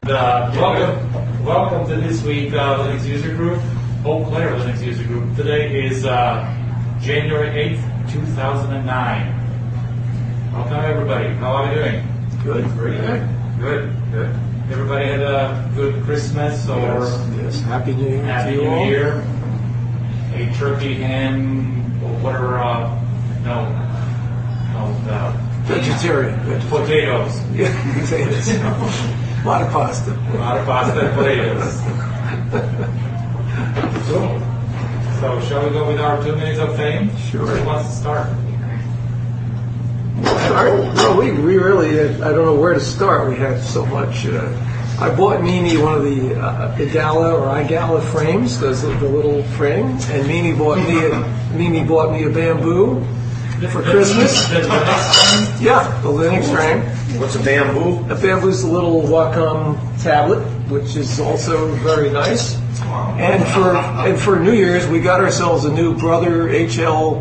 Welcome to this week Linux User Group, Eau Claire Linux User Group. Today is January 8th, 2009. Welcome everybody. How are you doing? Good. Pretty good. Good. Everybody had a good Christmas or yes. Happy New Year Happy to you New all. Year. A turkey, ham, or whatever. Vegetarian. Potatoes. Yeah, potatoes. A lot of pasta. A lot of pasta and potatoes. So, shall we go with our 2 minutes of fame? Sure. Who wants to start? No, we really, I don't know where to start. We have so much. I bought Mimi one of the Igala or iGala frames, the little frame, and Mimi bought me a bamboo for Christmas. The Linux? Yeah, the Linux frame. What's a bamboo? A bamboo's the little Wacom tablet, which is also very nice. And for New Year's, we got ourselves a new Brother HL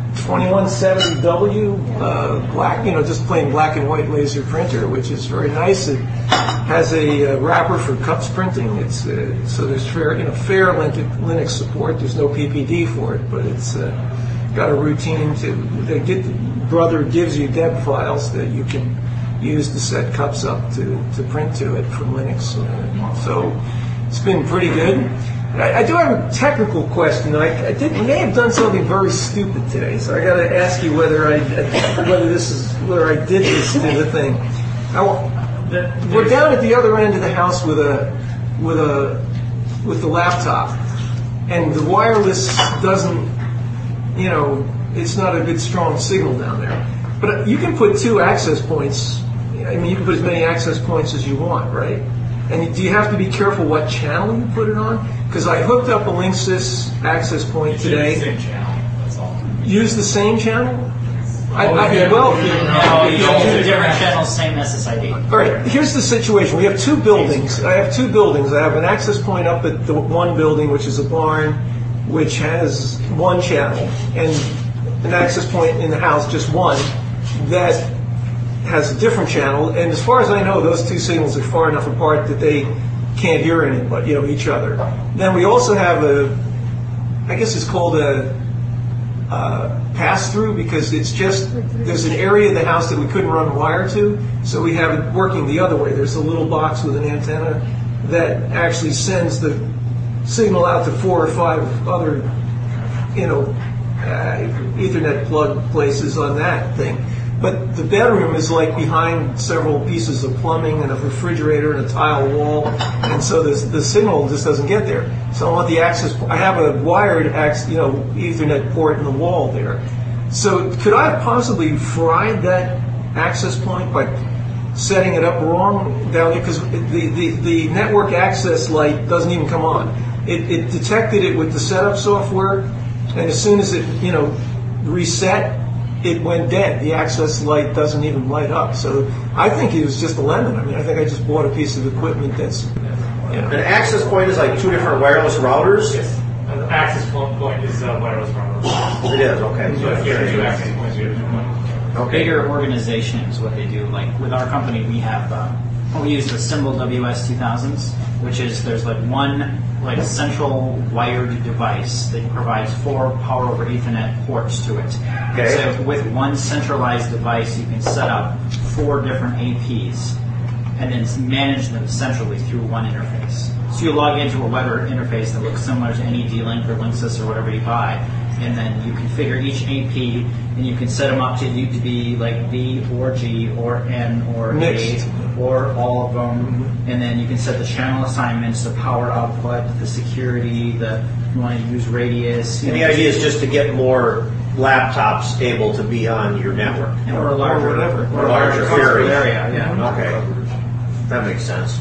2170W black, just plain black and white laser printer, which is very nice. It has a wrapper for cups printing. It's so there's fair Linux support. There's no PPD for it, but it's got a routine Brother gives you deb files that you can use to set cups up to print to it from Linux. So it's been pretty good. I do have a technical question. I may have done something very stupid today, so I got to ask you whether I did this to the thing. We're down at the other end of the house with the laptop, and the wireless doesn't. It's not a good strong signal down there. But you can put 2 access points. I mean, you can put as many access points as you want, right? And do you have to be careful what channel you put it on? Because I hooked up a Linksys access point today. Use the same channel, that's all. Use the same channel? Different channels, same SSID. All right, here's the situation. We have 2 buildings. I have 2 buildings. I have an access point up at the one building, which is a barn, which has 1 channel, and an access point in the house, just 1, that has a different channel. And as far as I know, those 2 signals are far enough apart that they can't hear each other. Then we also have I guess it's called a pass-through, because there's an area of the house that we couldn't run wire to, so we have it working the other way. There's a little box with an antenna that actually sends the signal out to 4 or 5 other, Ethernet plug places on that thing. But the bedroom is like behind several pieces of plumbing and a refrigerator and a tile wall, and so the signal just doesn't get there. So I want the access. I have a wired Ethernet port in the wall there. So could I have possibly fried that access point by setting it up wrong down there? Because the network access light doesn't even come on. It detected it with the setup software, and as soon as it reset, it went dead. The access light doesn't even light up. So I think it was just a lemon. I mean, I think I just bought a piece of equipment that's. An access point is like 2 different wireless routers? Yes. An access point is wireless router. It is, okay. So if you have 2 access points, you have 2 points. Bigger organizations, what they do, like with our company, we have we use the Symbol WS2000s, which is there's one central wired device that provides 4 power over Ethernet ports to it. Okay. So with one centralized device, you can set up 4 different APs and then manage them centrally through one interface. So you log into a web interface that looks similar to any D-Link or Linksys or whatever you buy, and then you configure each AP, and you can set them up to be like B or G or N or Mixed. A or all of them, and then you can set the channel assignments, the power output, the security, you want to use radius. And the idea is just to get more laptops able to be on your network. Or a larger, Or a larger area, yeah. Okay. That makes sense.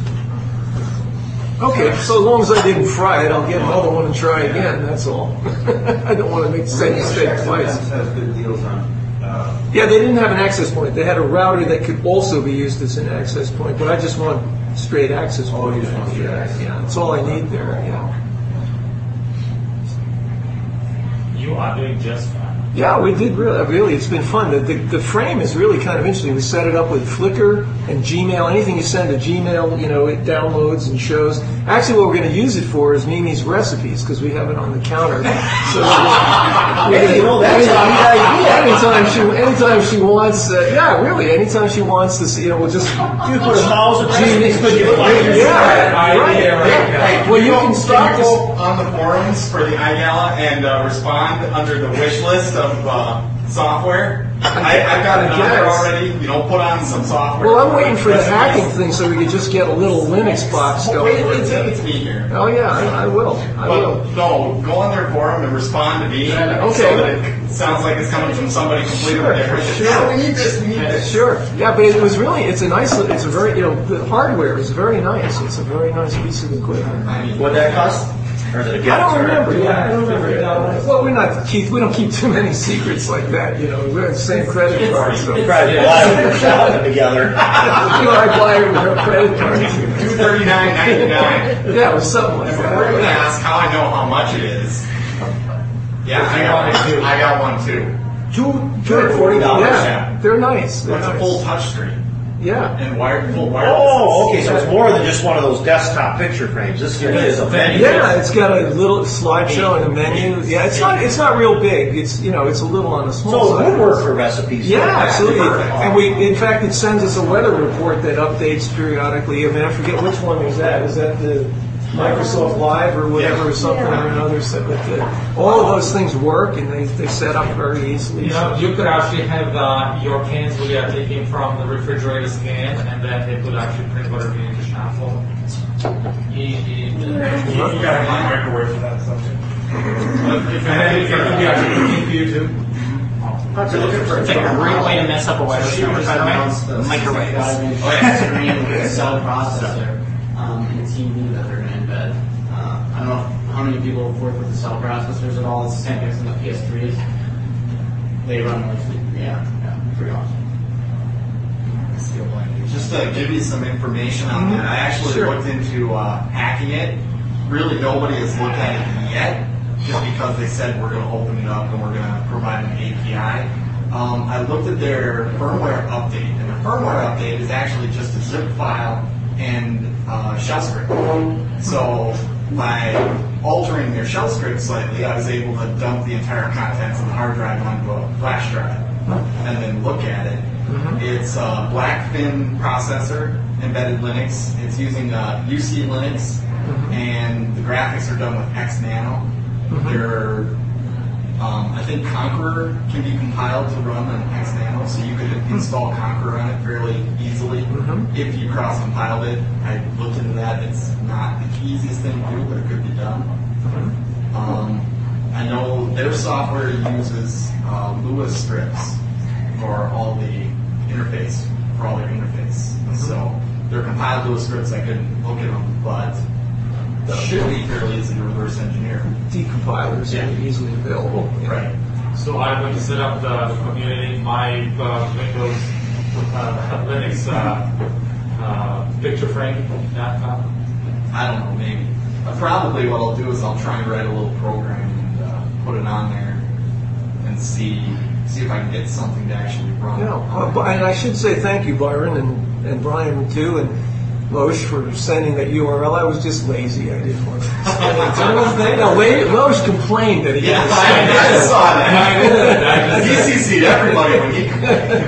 Okay, so as long as I didn't fry it, I'll get another one and try again. That's all. I don't want to make the same mistake twice. Has good deals on. Yeah, they didn't have an access point. They had a router that could also be used as an access point, but I just want straight access point. You just want straight access. Yeah, that's all I need there. Yeah. You are doing just fine. Yeah, we did really. It's been fun. The frame is really kind of interesting. We set it up with Flickr and Gmail. Anything you send to Gmail, it downloads and shows. Actually, what we're going to use it for is Mimi's recipes because we have it on the counter. So Hey, that's a neat idea. anytime she wants, anytime she wants to see, we'll just You put a mouse and right. Well, you can start this. go on the forums for the iGala and respond under the wish list of software. I've got it on there already. Put on some software. Well, I'm waiting for the hacking thing so we could just get a little Linux box going. It's me here. Oh yeah, I will. No, go on their forum and respond to me. Okay. So that it sounds like it's coming from somebody completely different. Sure. Yeah, we need this. Sure. Yeah, but it was really, it's a very, the hardware is very nice. It's a very nice piece of equipment. What'd that cost? Or is it a gift? I don't remember. Yeah, I don't remember. Well, we don't keep too many secrets like that. We have the same credit card. So. Probably we're shopping together. I buy it with her credit card. $239.99. Yeah, it was something like If we're going to that. ask how I know how much it is. Yeah, I got one too. $240. Yeah, they're nice. They're It's a nice. full touchscreen Yeah. and full wireless. Oh, okay, so it's more than just one of those desktop picture frames. This is a menu. Yeah, it's got a little slideshow and a menu. Yeah, it's not real big. It's it's a little on the small So it side. would work for recipes. Yeah, like that. absolutely. And in fact, it sends us a weather report that updates periodically. I mean, I forget which one was that. Is that the Microsoft Live or whatever, or something or another? So, but all of those things work, and they set up very easily. You could actually have your cans will get taken from the refrigerator scan, and then it would actually print whatever you need to shuffle. You got a microwave for that stuff. And it could be actually cooking for you too. It's like a great way to mess up a weather system. Microwave. Screen cell processor and TV that they're going to embed. I don't know how many people have worked with the cell processors at all. It's the same thing as in the PS3s. They run like, pretty awesome. Just to give you some information on that, I actually looked into hacking it. Really, nobody has looked at it yet, just because they said we're going to open it up and we're going to provide an API. I looked at their firmware update, and the firmware update is actually just a zip file and shell script. So by altering their shell script slightly, I was able to dump the entire contents of the hard drive onto a flash drive and then look at it. It's a Blackfin processor, embedded Linux. It's using UC Linux, and the graphics are done with X Nano. They're, I think Conqueror can be compiled to run on X Nano, so you could install Conqueror on it fairly easily if you cross-compiled it. I looked into that. It's not the easiest thing to do, but it could be done. I know their software uses Lua scripts for all the interface, for all their interface. So they're compiled Lua scripts. I couldn't look at them, but should be fairly easy to reverse engineer. Decompilers are easily available. Right. So I'm going to set up the community, my Windows Linux picture frame laptop. I don't know, maybe. Probably what I'll do is I'll try and write a little program and put it on there and see if I can get something to actually run. Yeah, and I should say thank you, Byron, and Brian too, and Loesch for sending that URL. I was just lazy. I didn't want to send it. No, Loesch complained that he Yeah, didn't I send saw that. He CC'd everybody when he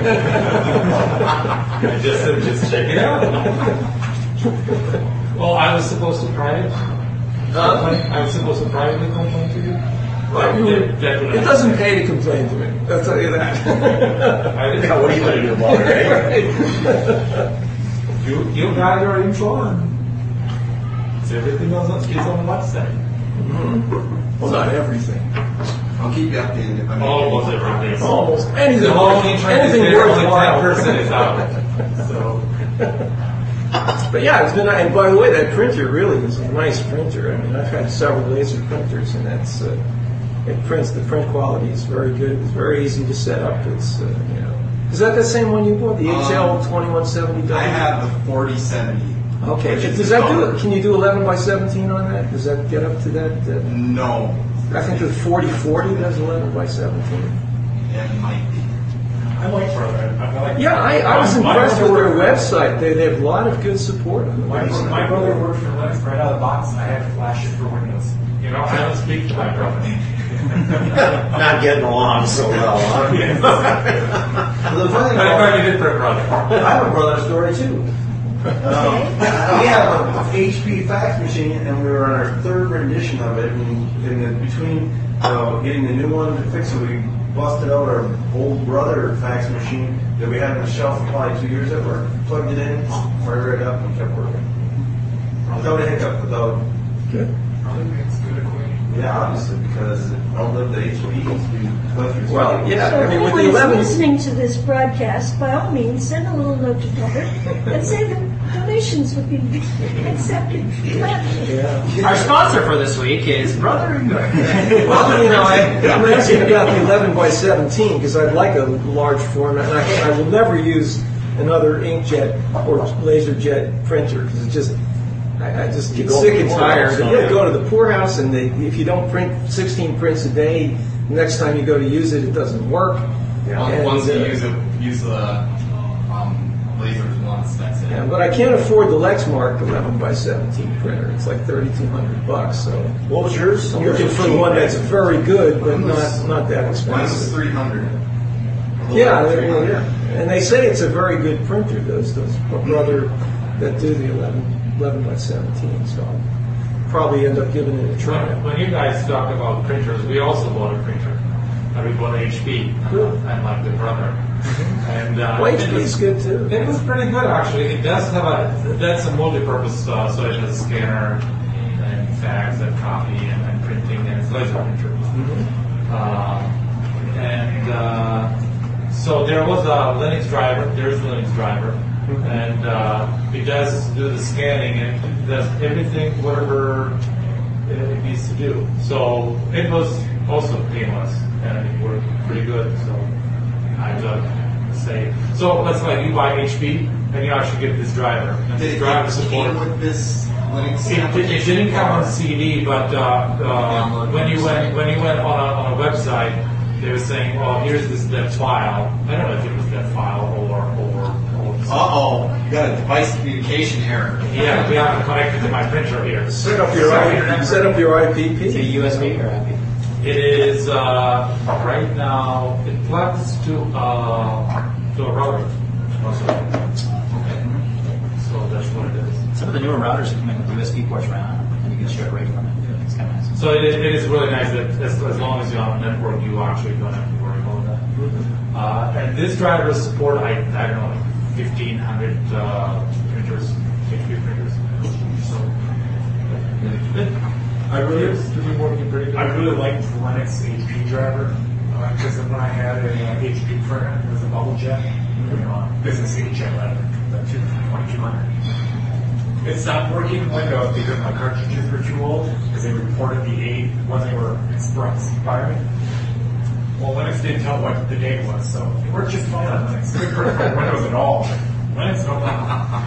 I just said, just check it out. Well, I was supposed to private. I was supposed to privately complain to you. It doesn't pay to complain to me. I'll tell you that. Yeah, what are you going to do about it, right? You guys are in charge. It's everything else on the website. Well, not everything. I'll keep you updated if I make Almost any everything. Almost anything. The whole Anything worthwhile. worthwhile. 10% is out. So. But yeah, it's been. And by the way, that printer really is a nice printer. I mean, I've had several laser printers, and that's it prints. The print quality is very good. It's very easy to set up. It's Is that the same one you bought? The HL2170? I have the 4070. Okay. Does that do it? Can you do 11 by 17 on that? Does that get up to that? No. I think the 4040 does 11 by 17. it might be. I like Brother. I like. Yeah, I was My impressed with brother their worked- website. They have a lot of good support on the My website. brother worked for Linux right out of the box, and I had to flash it for Windows. You know, I don't speak to my brother. Not getting along so well, huh? The funny But I part, thought you did for a brother. I have a brother story too. We have a HP fax machine, and we were on our third rendition of it. And between getting the new one to fix it, we busted out our old brother fax machine that we had on the shelf for probably 2 years at work. Plugged it in, fired it up, and kept working without a hiccup. Without Good. yeah, obviously because it outlived the HPs. Well, yeah, So I mean, with the anyone 11, who's listening to this broadcast, by all means, send a little note to Brother and say that donations would be accepted gladly. yeah. Our sponsor for this week is Brother. Well, you know, I'm asking about the 11 by 17 because I'd like a large format, and I will never use another inkjet or laserjet printer because it just, I just get go sick to and the tired. poorhouse, You'll huh? go to the poorhouse, and if you don't print 16 prints a day, next time you go to use it, it doesn't work. And, Once you uh, use the lasers once, that's it. Yeah, but I can't afford the Lexmark 11 by 17 printer. It's like $3,200. So What was yours? you're looking for one that's very good, but not that Mine was expensive. 300. Yeah, yeah. And they say it's a very good printer. Those brother that do the 11 by 17. So I'll probably end up giving it a try. When you guys talk about printers, we also bought a printer. We bought an HP, and like the brother. And Well, HP is good too. It was pretty good actually. It does have that's a multi-purpose, so it has a scanner and fax and copy and printing and it's laser printer. So there was a Linux driver. There's a Linux driver, and it does do the scanning and it does everything whatever it needs to do. So it was also painless and it worked pretty good. So I'd say so. Let's like you buy HP and you actually get this driver. And Did this it driver came support. with this Linux? It didn't come on CD, but when you went on a website, they were saying, "Well, here's that file." I don't know if it was that file or You got a device communication error. yeah, we haven't connected to my printer here. Set up your IPP. Is it a USB or IP? It is right now. It plugs to a router. So that's what it is. Some of the newer routers come in with USB ports right on them, and you can share it right from it. It's kind of nice. So it is really nice that as long as you're on a network, you actually don't have to worry about that. And this driver support, I don't know, like 1,500 printers, HP printers. So I really, working pretty good. I really liked the Linux HP driver because when I had a HP printer, it was a bubble jet, business inkjet letter, the 2200. It stopped working in Windows because my cartridges were too old because they reported the date when they were expiring. Well, Linux didn't tell what the date was, so it worked just fine on Linux. It couldn't work on Windows at all. Linux, no problem.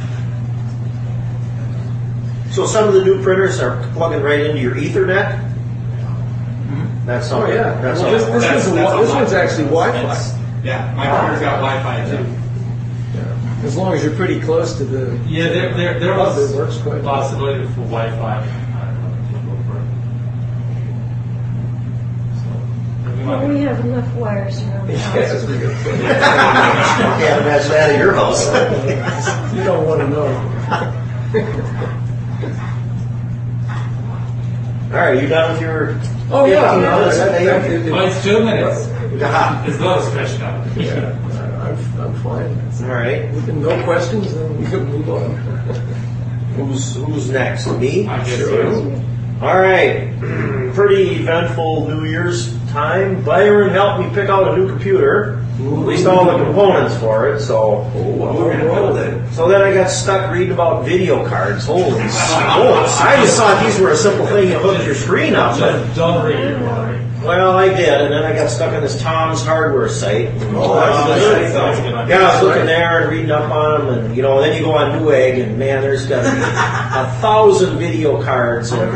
So some of the new printers are plugging right into your Ethernet. That's Oh something. yeah. That's Well, something. this one's actually Wi-Fi. Yeah, my printer's got Wi-Fi too. Yeah. As long as you're pretty close to the. Yeah, there hub, was it works quite a well. possibility for Wi-Fi. I don't know if it'll work. So, Well, we have enough wires around the house. Yes, we go. Can't imagine that at your house. You don't want to know. All right, you done with your? Oh yeah. well, it's 2 minutes. Ah, It's not a stretch now. Yeah, I'm fine. all right. No questions, then we can move on. Who's next? Me? I guess Sure. so. All right. Pretty eventful New Year's time. Byron helped me pick out a new computer. At least all the components for it. So then I got stuck reading about video cards. Holy smokes! I just thought these were a simple thing you hook your screen up. Just don't read it, Rory. Well, I did, and then I got stuck on this Tom's Hardware site. Oh, that's good. Sounds good. Yeah, I was looking there and reading up on them, and then you go on Newegg, and man, there's got to be 1,000 video cards. And,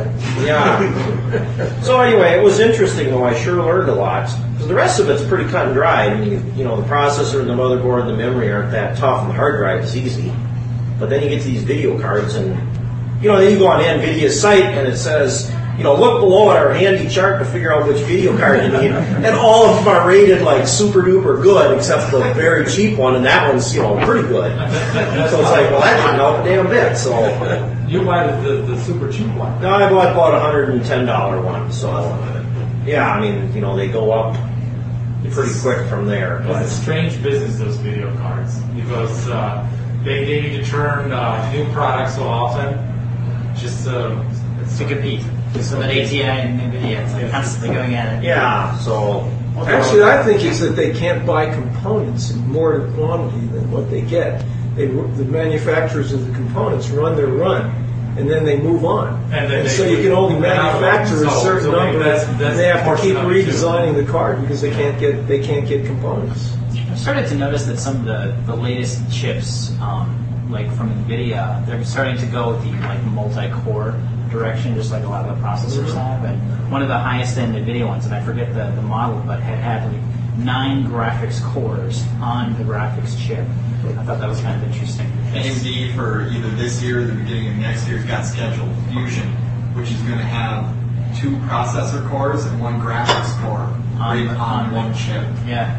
yeah. So anyway, it was interesting though. I sure learned a lot because the rest of it's pretty cut and dry. I mean, the processor and the motherboard and the memory aren't that tough, and the hard drive is easy. But then you get to these video cards, and then you go on NVIDIA's site, and it says, look below at our handy chart to figure out which video card you need. And all of them are rated like super duper good, except the very cheap one, and that one's, pretty good. So it's like, well, that didn't help a damn bit. So You buy the super cheap one. no, I bought a $110 one. So yeah, I mean, they go up pretty quick from there. But It's a strange business, those video cards, because they need to turn new products so often. Just To compete. So that ATI and NVIDIA is constantly going at it. yeah, so Actually, I think is that they can't buy components in more quantity than what they get. The manufacturers of the components run their run, and then they move on. And So you can only manufacture a certain So number, that's and they have to keep fortunate too. redesigning the card because they can't get components. I've started to notice that some of the latest chips, like from NVIDIA, they're starting to go with the multi-core direction, just like a lot of the processors have. And one of the highest end NVIDIA ones, and I forget the model, but had 9 graphics cores on the graphics chip. I thought that was kind of interesting. AMD for either this year or the beginning of next year's got scheduled Fusion, which is going to have 2 processor cores and 1 graphics core on one chip. Yeah.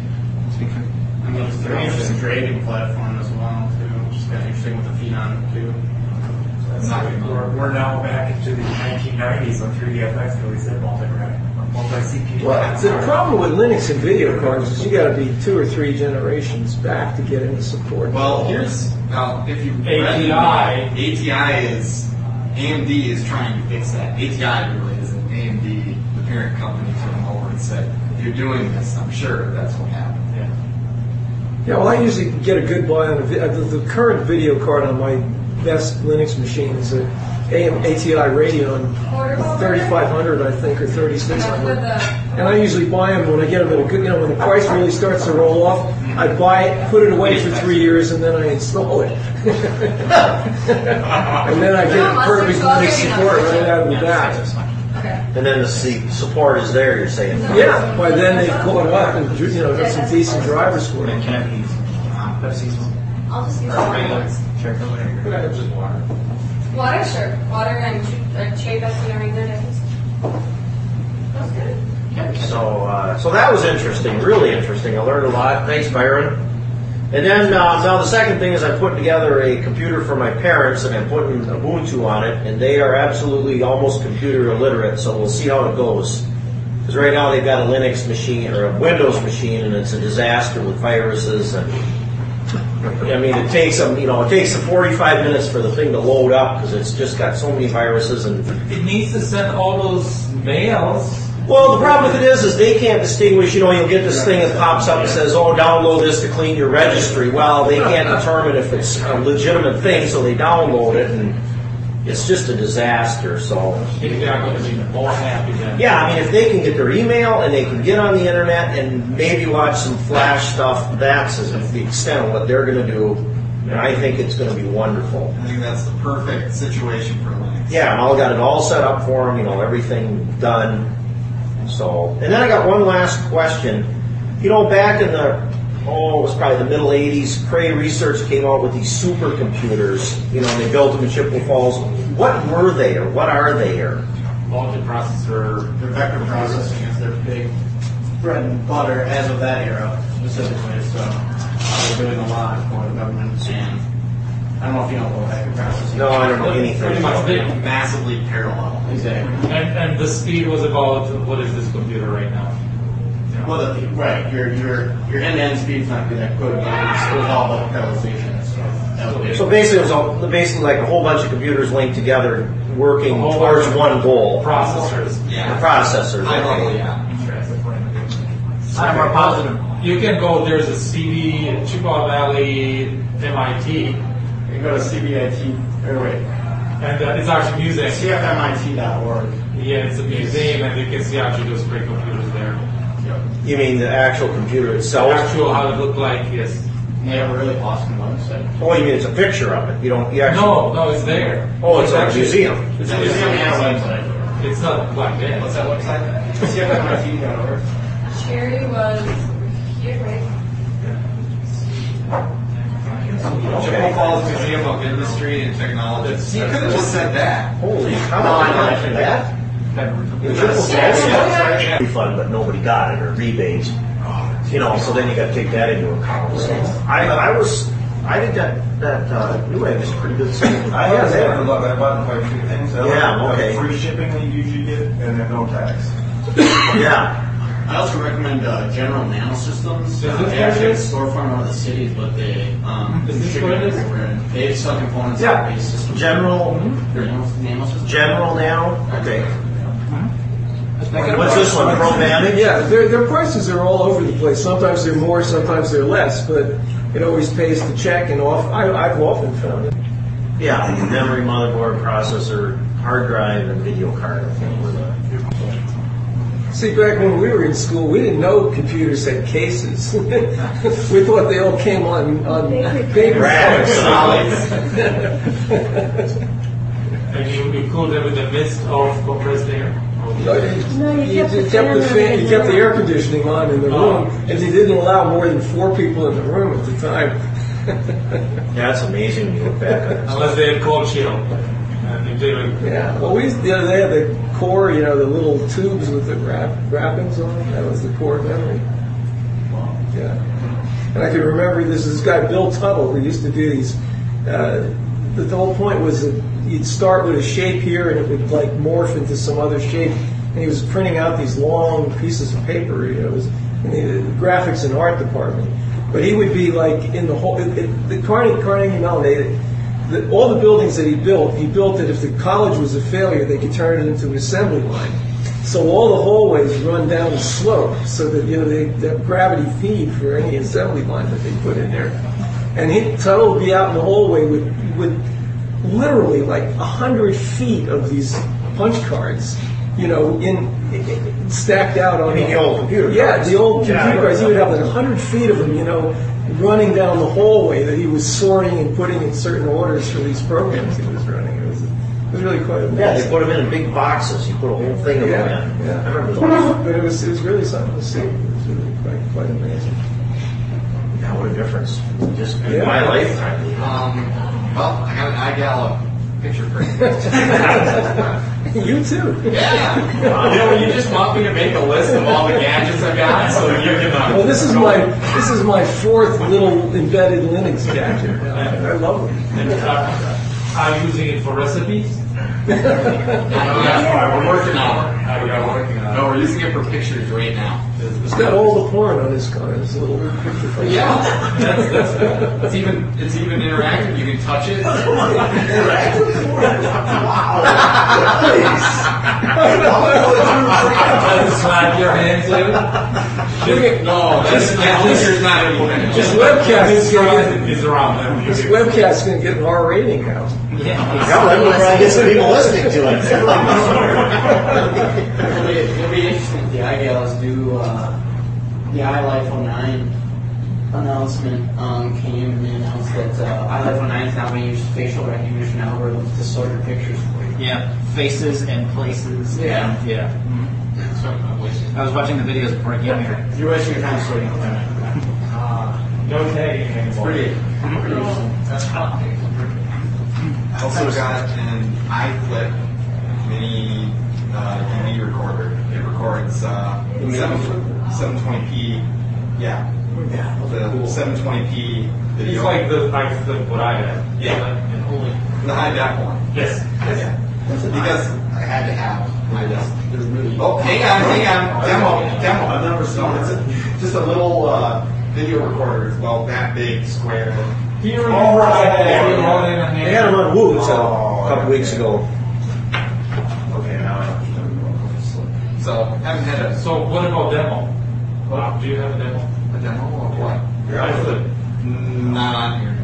And it's a very interesting grading platform as well, too. Which is kind of interesting with the Phenom, too. We're now back into the 1990s when 3DFX really said multi-CPU. Well, the problem with Linux and video cards is you got to be 2 or 3 generations back to get into support. Well, if you read ATI is AMD is trying to fix that. ATI really isn't. AMD, the parent company, took them over and said, "If you're doing this, I'm sure that's what happened." Yeah, well, I usually get a good buy on the current video card on my best Linux machine is a ATI Radeon 3500, I think, or 3600. And I usually buy them when I get them at a good, when the price really starts to roll off. I buy it, put it away for 3 years, and then I install it. And then I get perfect Linux support right out of the bat. and then the support is there. You're saying? Yeah, by then they've caught up and got some decent drivers for it. Can I use Pepsi's one? I'll just use Or regular? water. Sure. Could I have just water? Water, sure. Water and cherry Pepsi and regular days. That's good. So that was interesting, really interesting. I learned a lot. Thanks, Byron. And then now the second thing is I put together a computer for my parents, and I'm putting Ubuntu on it, and they are absolutely almost computer illiterate. So we'll see how it goes. Because right now they've got a Linux machine or a Windows machine, and it's a disaster with viruses. And I mean, it takes them, it takes them 45 minutes for the thing to load up because it's just got so many viruses and. It needs to send all those mails. Well, the problem with it is they can't distinguish, you'll get this thing that pops up and says, oh, download this to clean your registry. Well, they can't determine if it's a legitimate thing, so they download it, and it's just a disaster, so. They're going to be more happy then. Yeah, I mean, if they can get their email and they can get on the internet and maybe watch some Flash stuff, that's the extent of what they're going to do, and I think it's going to be wonderful. I think that's the perfect situation for Linux. Yeah, and I got it all set up for them, everything done. So, and then I got one last question. Back in it was probably the middle 80s, Cray Research came out with these supercomputers. They built them in Chippewa Falls. What were they, or what are they, or? Multiprocessor. Their vector processing is their big bread and butter as of that era, specifically. So they're doing a lot for the government. And I don't know if you know about vector processing. No, I don't know anything. Pretty much big. Massively parallel. Exactly. And the speed was about, what is this computer right now? Well, right. Your end-to-end speed's not going to be that good, but it was all about parallelization. So basically, it was like a whole bunch of computers linked together, working A whole towards bunch of one goal. Processors. Yeah. The processors. High level, Okay. yeah. I'm more positive. You can go, there's a CD, Chippewa Valley, MIT. You can go to CBIT, or wait, And it's actually a museum. CFMIT.org. Yeah, it's a museum, and you can see actually those great computers there. You mean the actual computer itself? Actual how it looked like, yes. They have a really awesome website. Oh, you mean it's a picture of it? You don't. You actually. No, it's there. Oh, it's a actually- museum. It's a museum and a website. It's not like that. What's that website? CFMIT.org. Sherry was here, right? Chippewa Falls Museum of Industry and Technology. You could have just said that. Holy cow! I like that. Refund, but nobody got it, or rebate. You know, so then you got to take that into account. So I think that Newegg is a pretty good system. I have that. I bought quite a few things. Yeah, okay. Free shipping that you usually get, and then no tax. Yeah. I also recommend General Nanosystems. Is this They what actually it have a is? storefront out of the cities, but they Is this what it is? They sell components Yeah. of base systems. General Nanosystems. Nano. Okay. What's this one? Pro-Manage? Yeah, their prices are all over the place. Sometimes they're more, sometimes they're less, but it always pays to check. And I've often found it. Yeah. Memory, motherboard, processor, hard drive, and video card. I think were the. See, back when we were in school, we didn't know computers had cases. We thought they all came on paper. Radics. And you cooled them with a mist of compressed air. No, you kept the air conditioning on in the room, and you didn't allow more than 4 people in the room at the time. Yeah, it's amazing when you look back at it. Unless they had cold chill. And they do it. Yeah, well, they had the core, the little tubes with the wrappings on them. That was the core memory. Yeah, and I can remember this guy Bill Tuttle who used to do these. The whole point was that you'd start with a shape here, and it would like morph into some other shape. And he was printing out these long pieces of paper. It was in the graphics and art department. But he would be like in the whole the Carnegie Mellon. All the buildings that he built it if the college was a failure, they could turn it into an assembly line. So all the hallways run down the slope so that they have gravity feed for any assembly line that they put in there. And Tuttle would be out in the hallway with literally like 100 feet of these punch cards, stacked out on The old computer. Yeah, the old Yeah, computer cards. He would have like 100 feet of them, running down the hallway that he was sorting and putting in certain orders for these programs he was running. It was really quite amazing. Yeah, they put them in big boxes. You put a whole thing of them in. Yeah. I remember those. But it was really something to see. It was really quite amazing. Yeah, what a difference. Just in Yeah. my lifetime. Well, I got an iGala picture frame. You too. Yeah. You just want me to make a list of all the gadgets I got, so you can. Well, this is my 4th little embedded Linux gadget. I love them. And are you using it for recipes? We're working on it. We're working on it. No, we're using it for pictures right now. It's got all the porn on his little picture frame. Yeah, it's even interactive. You can touch it. Slap your hands in. No, this picture's not implemented. This webcast is around. This webcast going to get an R rating now. Yeah, then we'll probably get some people listening to it. It'll be interesting if the iGalas do the iLife 09 announcement came and they announced that iLife 09 is now going to use facial recognition algorithms to sort your pictures for you. Yeah, faces and places. Yeah. And, yeah. I was watching the videos before I came here. You're wasting your time sorting them. No tagging anymore. Pretty interesting. I also got an iFlip mini DVD recorder. It records 720p. Yeah. The 720p video. It's like the what I had. Yeah. The high def one. Yes. Yeah. Because I had to have high def. Really Oh, hang on. Demo. I've never seen it. It's just a little video recorder. It's about that big, square. They had them on Woods a couple weeks ago. Okay, now I understand. So, haven't had a So what about demo? Do you have a demo? demo of what? iFlip. Not on here. No.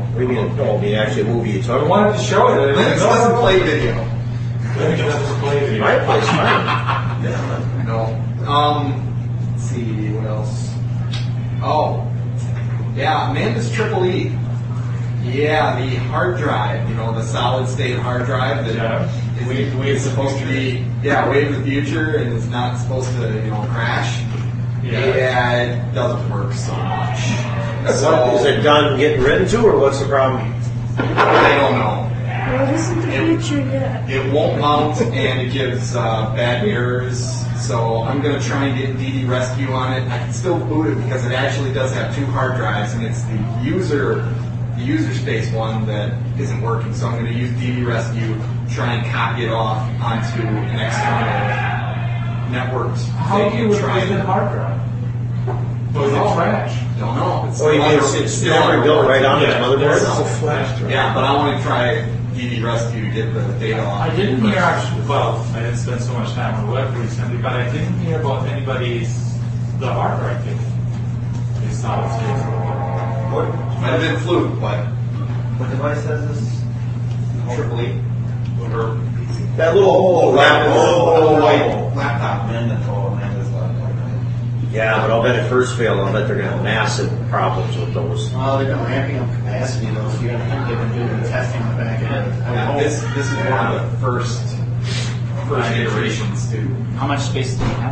What do you mean? Oh, I mean actually a movie you I took? wanted to show it. Linux doesn't play video. Linux doesn't play video. My place, fine. No. Let's see, what else? Oh, yeah, Amanda's Triple E. Yeah, the hard drive, the solid state hard drive that Yeah. is supposed to be, way of the future and is not supposed to, crash. Yeah, it doesn't work so much. So, is it done getting written to, or what's the problem? I don't know. Well, it isn't the future yet. It won't mount and it gives bad mirrors. So I'm going to try and get DD Rescue on it. I can still boot it because it actually does have 2 hard drives, and it's the user space one that isn't working. So I'm going to use DD Rescue, try and copy it off onto an external network. How do you replace the hard drive? Was it trash? Don't know. Oh, you mean it's never built right onto the motherboard? It's a flash drive. Yeah, but I want to try DD Rescue to get the data off. I didn't hear actually, well, I didn't spend so much time on the web recently, but I didn't hear about the hard drive thing. It's solid state. Might have been fluke, but What device has this? Triple E. Or That little little white laptop. Amanda's laptop. Yeah, but I'll bet it first failed. I'll bet they're going to have massive problems with those. Well, they've been ramping up capacity though, so you're going to think they've been doing the testing on the back end. Yeah, this is one of the first iterations too. How much space do you have?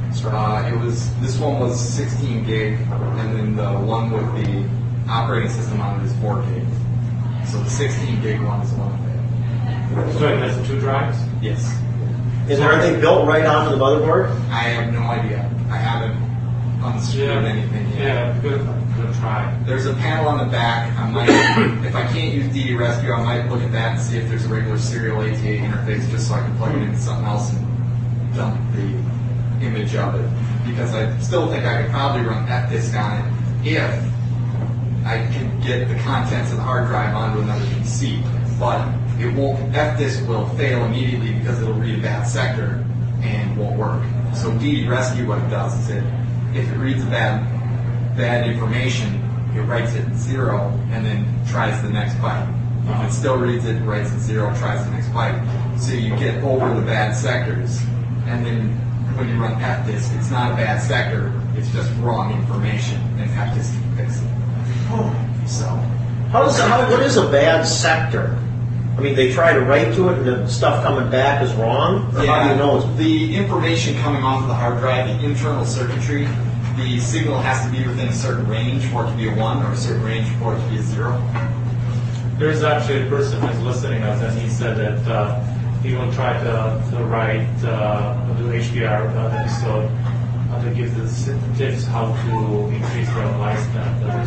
This one was 16 gig, and then the one with the operating system on it is 4 gig. So the 16 gig one is the one that. So it has 2 drives? Yes. And are they built right onto the motherboard? I have no idea. I haven't unscrewed anything yet. Yeah, good try. There's a panel on the back. I might, if I can't use DD Rescue, I might look at that and see if there's a regular serial ATA interface, just so I can plug it into something else and dump the image of it. Because I still think I could probably run FDisk on it if I could get the contents of the hard drive onto another PC. But it won't. FDisk will fail immediately because it'll read a bad sector and won't work. So DD Rescue, what it does is if it reads bad information, it writes it 0 and then tries the next byte. If it still reads it, writes it 0, tries the next byte. So you get over the bad sectors, and then when you run FDisk, it's not a bad sector, it's just wrong information, and FDisk can fix it. So, What is a bad sector? I mean, they try to write to it, and the stuff coming back is wrong? Or how do you know it's... The information coming off of the hard drive, the internal circuitry, the signal has to be within a certain range for it to be a 1, or a certain range for it to be a 0. There's actually a person who's listening to us, and he said that he will try to write, do HDR episode to give the tips how to increase the lifespan.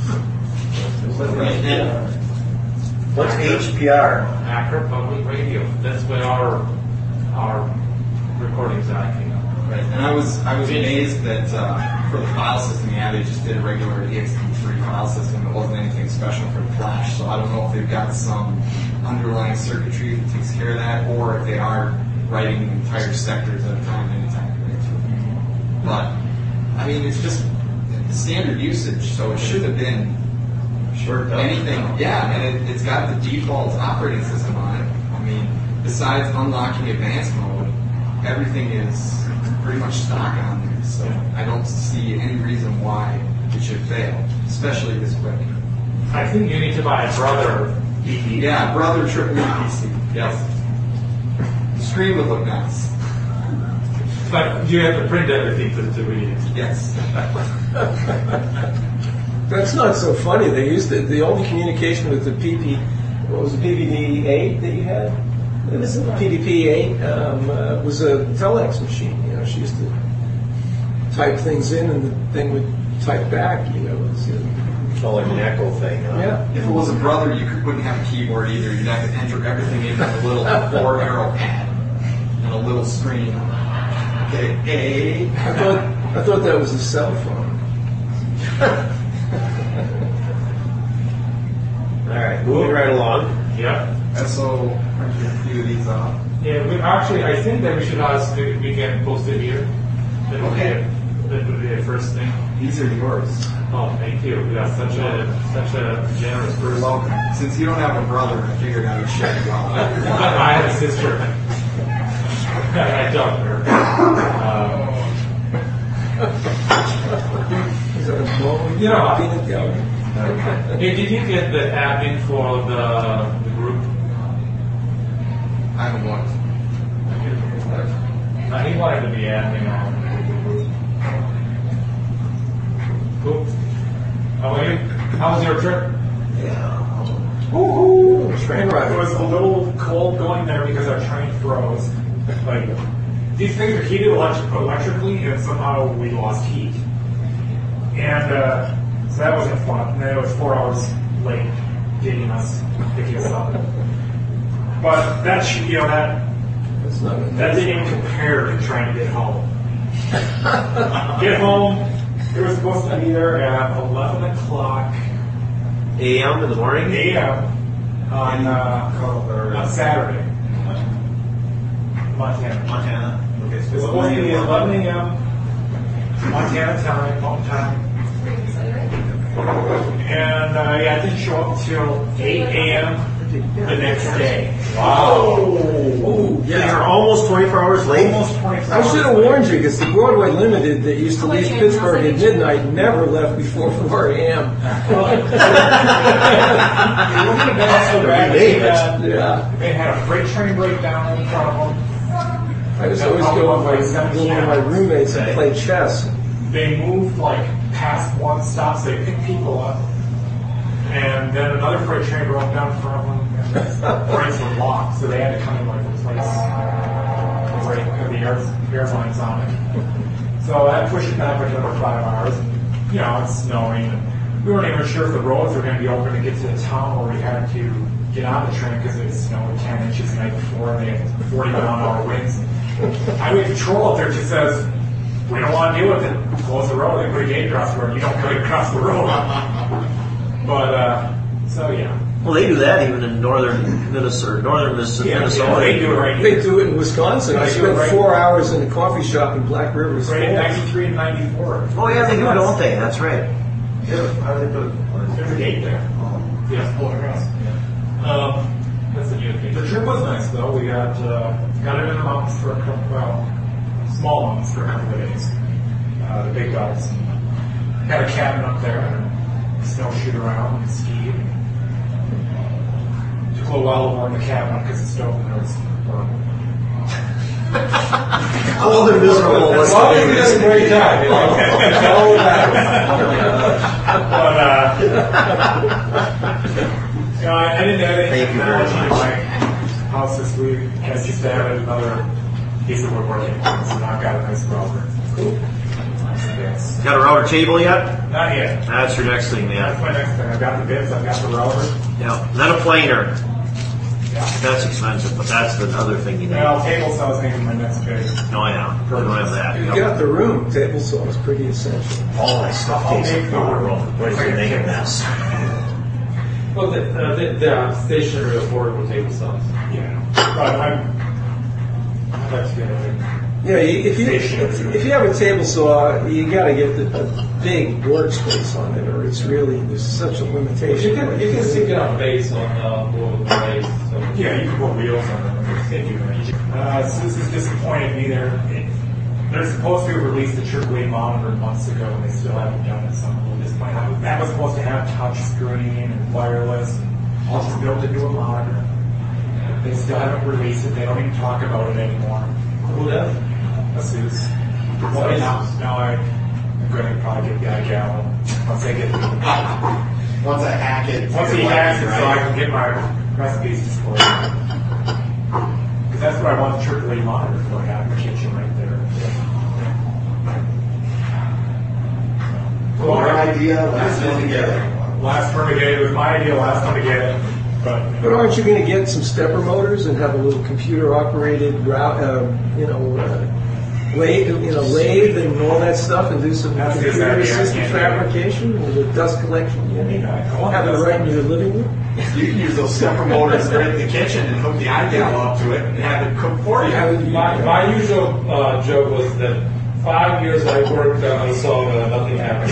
What's HPR? Hacker Public Radio. That's what our recordings are. Right, and I was amazed that for the file system, they just did a regular ext3 file system. It wasn't anything special for the flash, so I don't know if they've got some underlying circuitry that takes care of that, or if they are writing entire sectors at a time, anytime. But I mean, it's just standard usage, so it should have been anything. Yeah, and it's got the default operating system on it. I mean, besides unlocking advanced mode, everything is pretty much stock on there. So I don't see any reason why it should fail, especially this quick. I think you need to buy a Brother PC. Yeah, Brother Triple E PC. Yes. The screen would look nice. But you have to print everything to read it. Yes. That's not so funny. They used the only communication with the what was the PPD-8 that you had? It was PDP-8 was a telex machine. She used to type things in, and the thing would type back. It's all like an echo thing. Huh? Yeah. If it was a Brother, you wouldn't have a keyboard either. You'd have to enter everything in with a little 4-arrow pad and a little screen. Okay. I thought that was a cell phone. All right, moving right along. Yeah. And so, I can a few of these off. Yeah, I think that we should ask if we can post it here. Okay. That would be the first thing. These are yours. Oh, thank you. We got such a generous You're person. welcome. Since you don't have a brother, I figured I would share it all. I have a sister. I dumped her. You know, peanut gallery. hey, did you get the admin for the group? I haven't looked. He wanted to be admin on the group. Cool. How are you? How was your trip? Woo-hoo! Train It ride. was a little cold going there because our train froze. Like, these things are heated electrically, and somehow we lost heat. And so that wasn't fun. And then it was 4 hours late picking us up. But that That's not a that didn't even compare to trying to get home. Get home. It was supposed to be there at 11 o'clock AM in the morning? a.m. on Saturday. Montana. Montana. Okay, It's supposed to be 11 a.m. Montana time, mountain time. And I didn't show up till 8 a.m. the next day. Wow. Yeah, you're almost 24 hours late. Almost 24 I should have hours warned you because the Broadway Limited that used to leave Pittsburgh at midnight never left before 4 a.m. Yeah. They had a freight train breakdown in front of them. I just always go with my roommates and play chess. They moved like past one stop, so they picked people up. And then another freight train broke down in front of them, and the brakes were locked, so they had to come and like replace the airlines on it. So that pushed it back like another 5 hours. You know, it's snowing, and we weren't even sure if the roads were going to be open to get to the town where we had to get on the train because it snowed 10 inches the night before, and they had 40-mile-an-hour winds. Highway Patrol up there just says, we don't want to deal with it. Close the road. They put a gate across the road. You don't go across the road. But, so yeah. Well, they do that even in northern Minnesota. Yeah, they do it right They here. do it in Wisconsin. I They do it spent right 4 hours in a coffee shop in Black River. Right in 93 and 94. Oh, yeah, they do, don't they? That's right. How do they put it? There's a gate there. Yeah, pull across. That's a new thing. The trip was nice, though. We got it in the mountains for a couple, small mountains for a couple of days. The big dogs. Had a cabin up there and snowshoed around and skied. Took a little while to warm the cabin up because the stove in there was burning. Cold and miserable. As long as he does a great job, you know. But, I didn't have any Thank you very technology in much. my house this week. I just added another piece of woodworking, so now I've got a nice router. Cool. Got a router table yet? Not yet. That's your next thing, That's man. my next thing. I've got the bits, I've got the router. Yeah. Then a planer. Yeah. That's expensive, but that's the other thing you need. Well, table saw is maybe my next big. Oh, yeah. We don't have that. You Yep. got the room. Table saw is pretty essential. All that stuff I'll takes make a the lot of room. room. What is it, make a mess? Well, the stationary affordable table saws. Yeah. But I'd like to get it. Yeah, if you have a table saw, you got to get the big workspace on it, or it's really there's such a limitation. You can stick it on base on the base. So. Yeah, you can put wheels on it. They do that. So this is disappointing me. They're supposed to have released the AAA monitor months ago, and they still haven't done it. So I'm a little disappointed. That was supposed to have touch screen and wireless, and all just built into a monitor. They still haven't released it. They don't even talk about it anymore. Who does? Asus. Well, now I'm going to probably get that gallon once I get Once I hack it. once he hacks it, so I can get my recipes displayed. Because that's what I want the AAA monitor for. I have the kitchen right there. Your idea, last one together. Last one to get it. It was my idea last one to get it. But aren't you going to get some stepper motors and have a little computer-operated, lathe and all that stuff, and do some That's a good computer-assisted idea. fabrication with the dust collection unit? Have it right in your living room. You can use those stepper motors right in the kitchen and hook the ideal up to it and have it cook for you. My usual joke was that 5 years I worked on soda, nothing happened.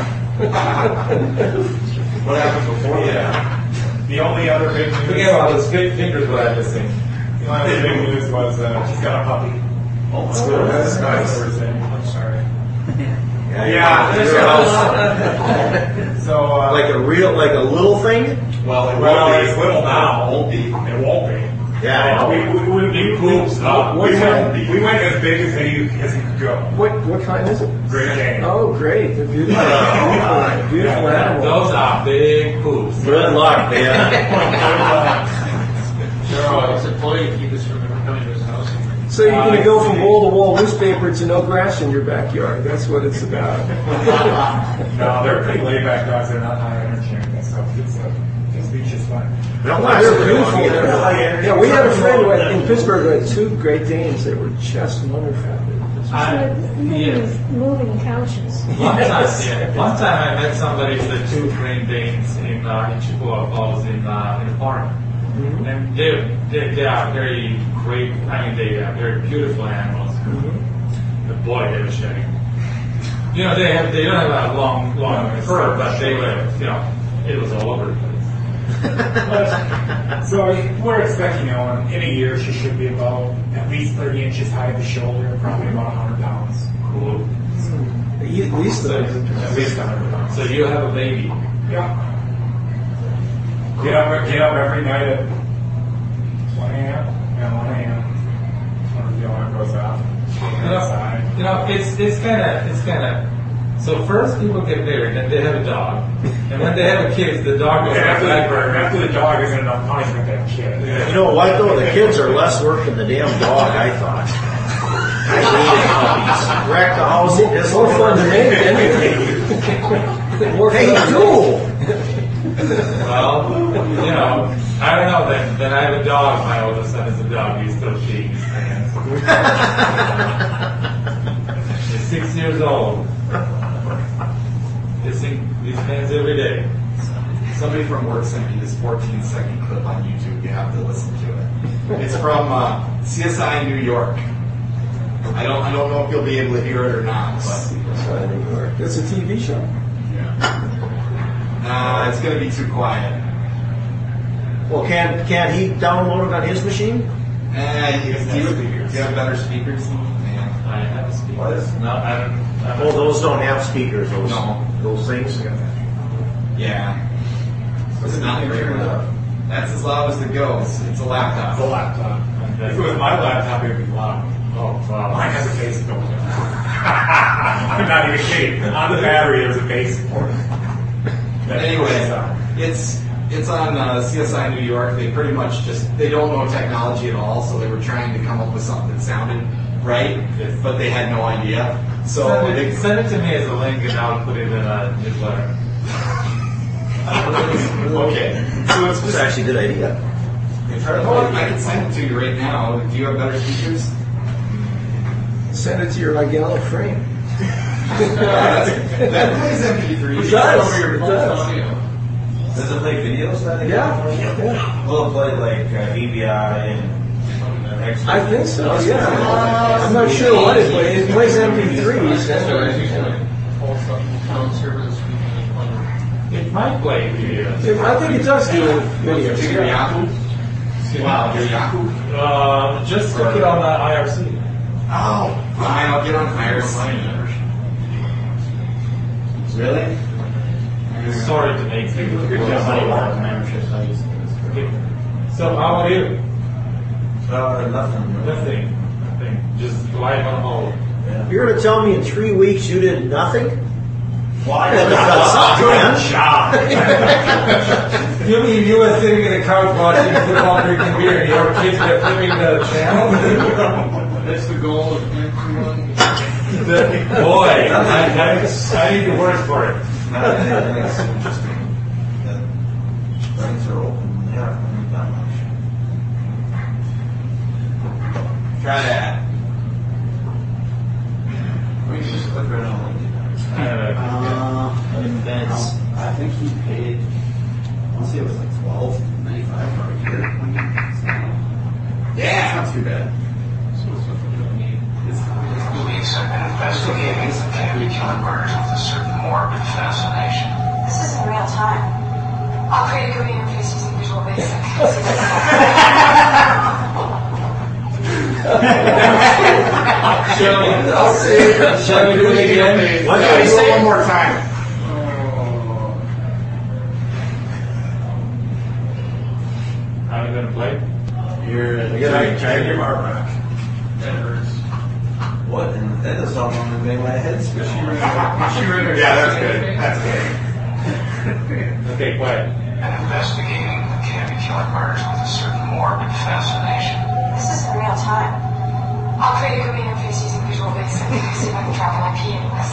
What happened before that? Yeah. The only other big news. Forget about those big fingers what I'm missing. The only other big news was she's got a puppy. Oh, That's nice. I'm sorry. Yeah. So Like a little thing? Well, it well, won't be. it's little now. It won't be. It won't be. Yeah. We poops, huh? we went as big as he could go. What kind is it? Great Dane. Oh, great. They're beautiful. Beautiful animals. Those are big poops. Good luck, man. It's a ploy to keep us from ever coming to his house. So you're going to go from wall-to-wall newspaper to no grass in your backyard. That's what it's about. No, they're pretty laid back dogs. They're not high energy or anything, so this beach is fun. They're beautiful. Yeah, we had a friend in Pittsburgh who had 2 Great Danes. They were just wonderful. Moving couches. One time I met somebody with the 2 Great Danes in Chippewa Falls in a park. Mm-hmm. And they are very great, I mean, they are very beautiful animals. Mm-hmm. But boy, they were shedding. You know, they don't have a long fur, but they were, it was all over the place. So we're expecting, in a year she should be about at least 30 inches high at the shoulder, probably about 100 pounds. Cool. At least So, those. At least 100 pounds. so you have a baby. Yeah. Get up every night at 1 a.m. Yeah, 1 a.m. When the alarm goes off. Outside. It's kind of. So first people get married, then they have a dog, and when they have a kid, the dog goes back to After the dog isn't enough punishment to have kids. You know what, though? The kids are less work than the damn dog, I thought. I hated puppies. Wreck the house. It's More fun to make anyway. More Hey, fun. you! Well, I don't know. Then I have a dog. My oldest son is a dog. He's still peeing his pants. He's 6 years old. Pissing these pants every day. Somebody from work sent me this 14-second clip on YouTube. You have to listen to it. It's from CSI New York. I don't know if you'll be able to hear it or not, but It's a TV show. it's going to be too quiet. Well, can't he download it on his machine? Do you have better speakers? Man. I have a speaker. What? No, I don't. Oh, those don't have speakers, those things? Yeah. It's not very loud. That's as loud as it goes. It's a laptop. It's a laptop. If it was my laptop, it would be loud. Oh, wow. Mine has a base built in. I'm not even kidding. On the battery, there's a base for it. Anyway, it's on CSI New York. They pretty much they don't know technology at all, so they were trying to come up with something that sounded right, but they had no idea. So Send it to me as a link, and I'll put it in a newsletter. okay. So it's That's actually a good idea. I can send it to you right now. Do you have better speakers? Send it to your gallant frame. That plays MP3. It does. It does. Does it play videos? Yeah. Will it play like EBI and X? I think so, yeah. I'm not sure what it plays. It plays MP3s. It might play videos. I think it does do videos. Your Yahoo? Wow, your Yahoo? Just look it on the IRC. Oh, fine. I'll get on IRC. Really? Sorry to make you. So how are you? Nothing. Nothing. Just life on hold. You're going to tell me in 3 weeks you did nothing? Why? Good job. You mean you were sitting in the couch watching football, drinking beer, and your kids were flipping the channel? That's the goal of everyone. Boy, I need to work for it. It's interesting that things are open. Yeah, not much. Try that. We can just click right on Invents. I think he paid, I want to say it was like $12.95 for a year. Yeah, not too bad. Investigating security killing murders with a certain morbid fascination. This isn't real time. I'll create a GUI interface using Visual Basic. Shall we do it again? What did I say? One more time. How are you going to play? You're trying your mark. That hurts. What? And that does all want to make my head spin. Yeah, that's good. That's good. Okay, quiet. And investigating candy killing murders with a certain morbid fascination. This isn't real time. I'll create a GUI interface using Visual Basic. See if I can track an IP address.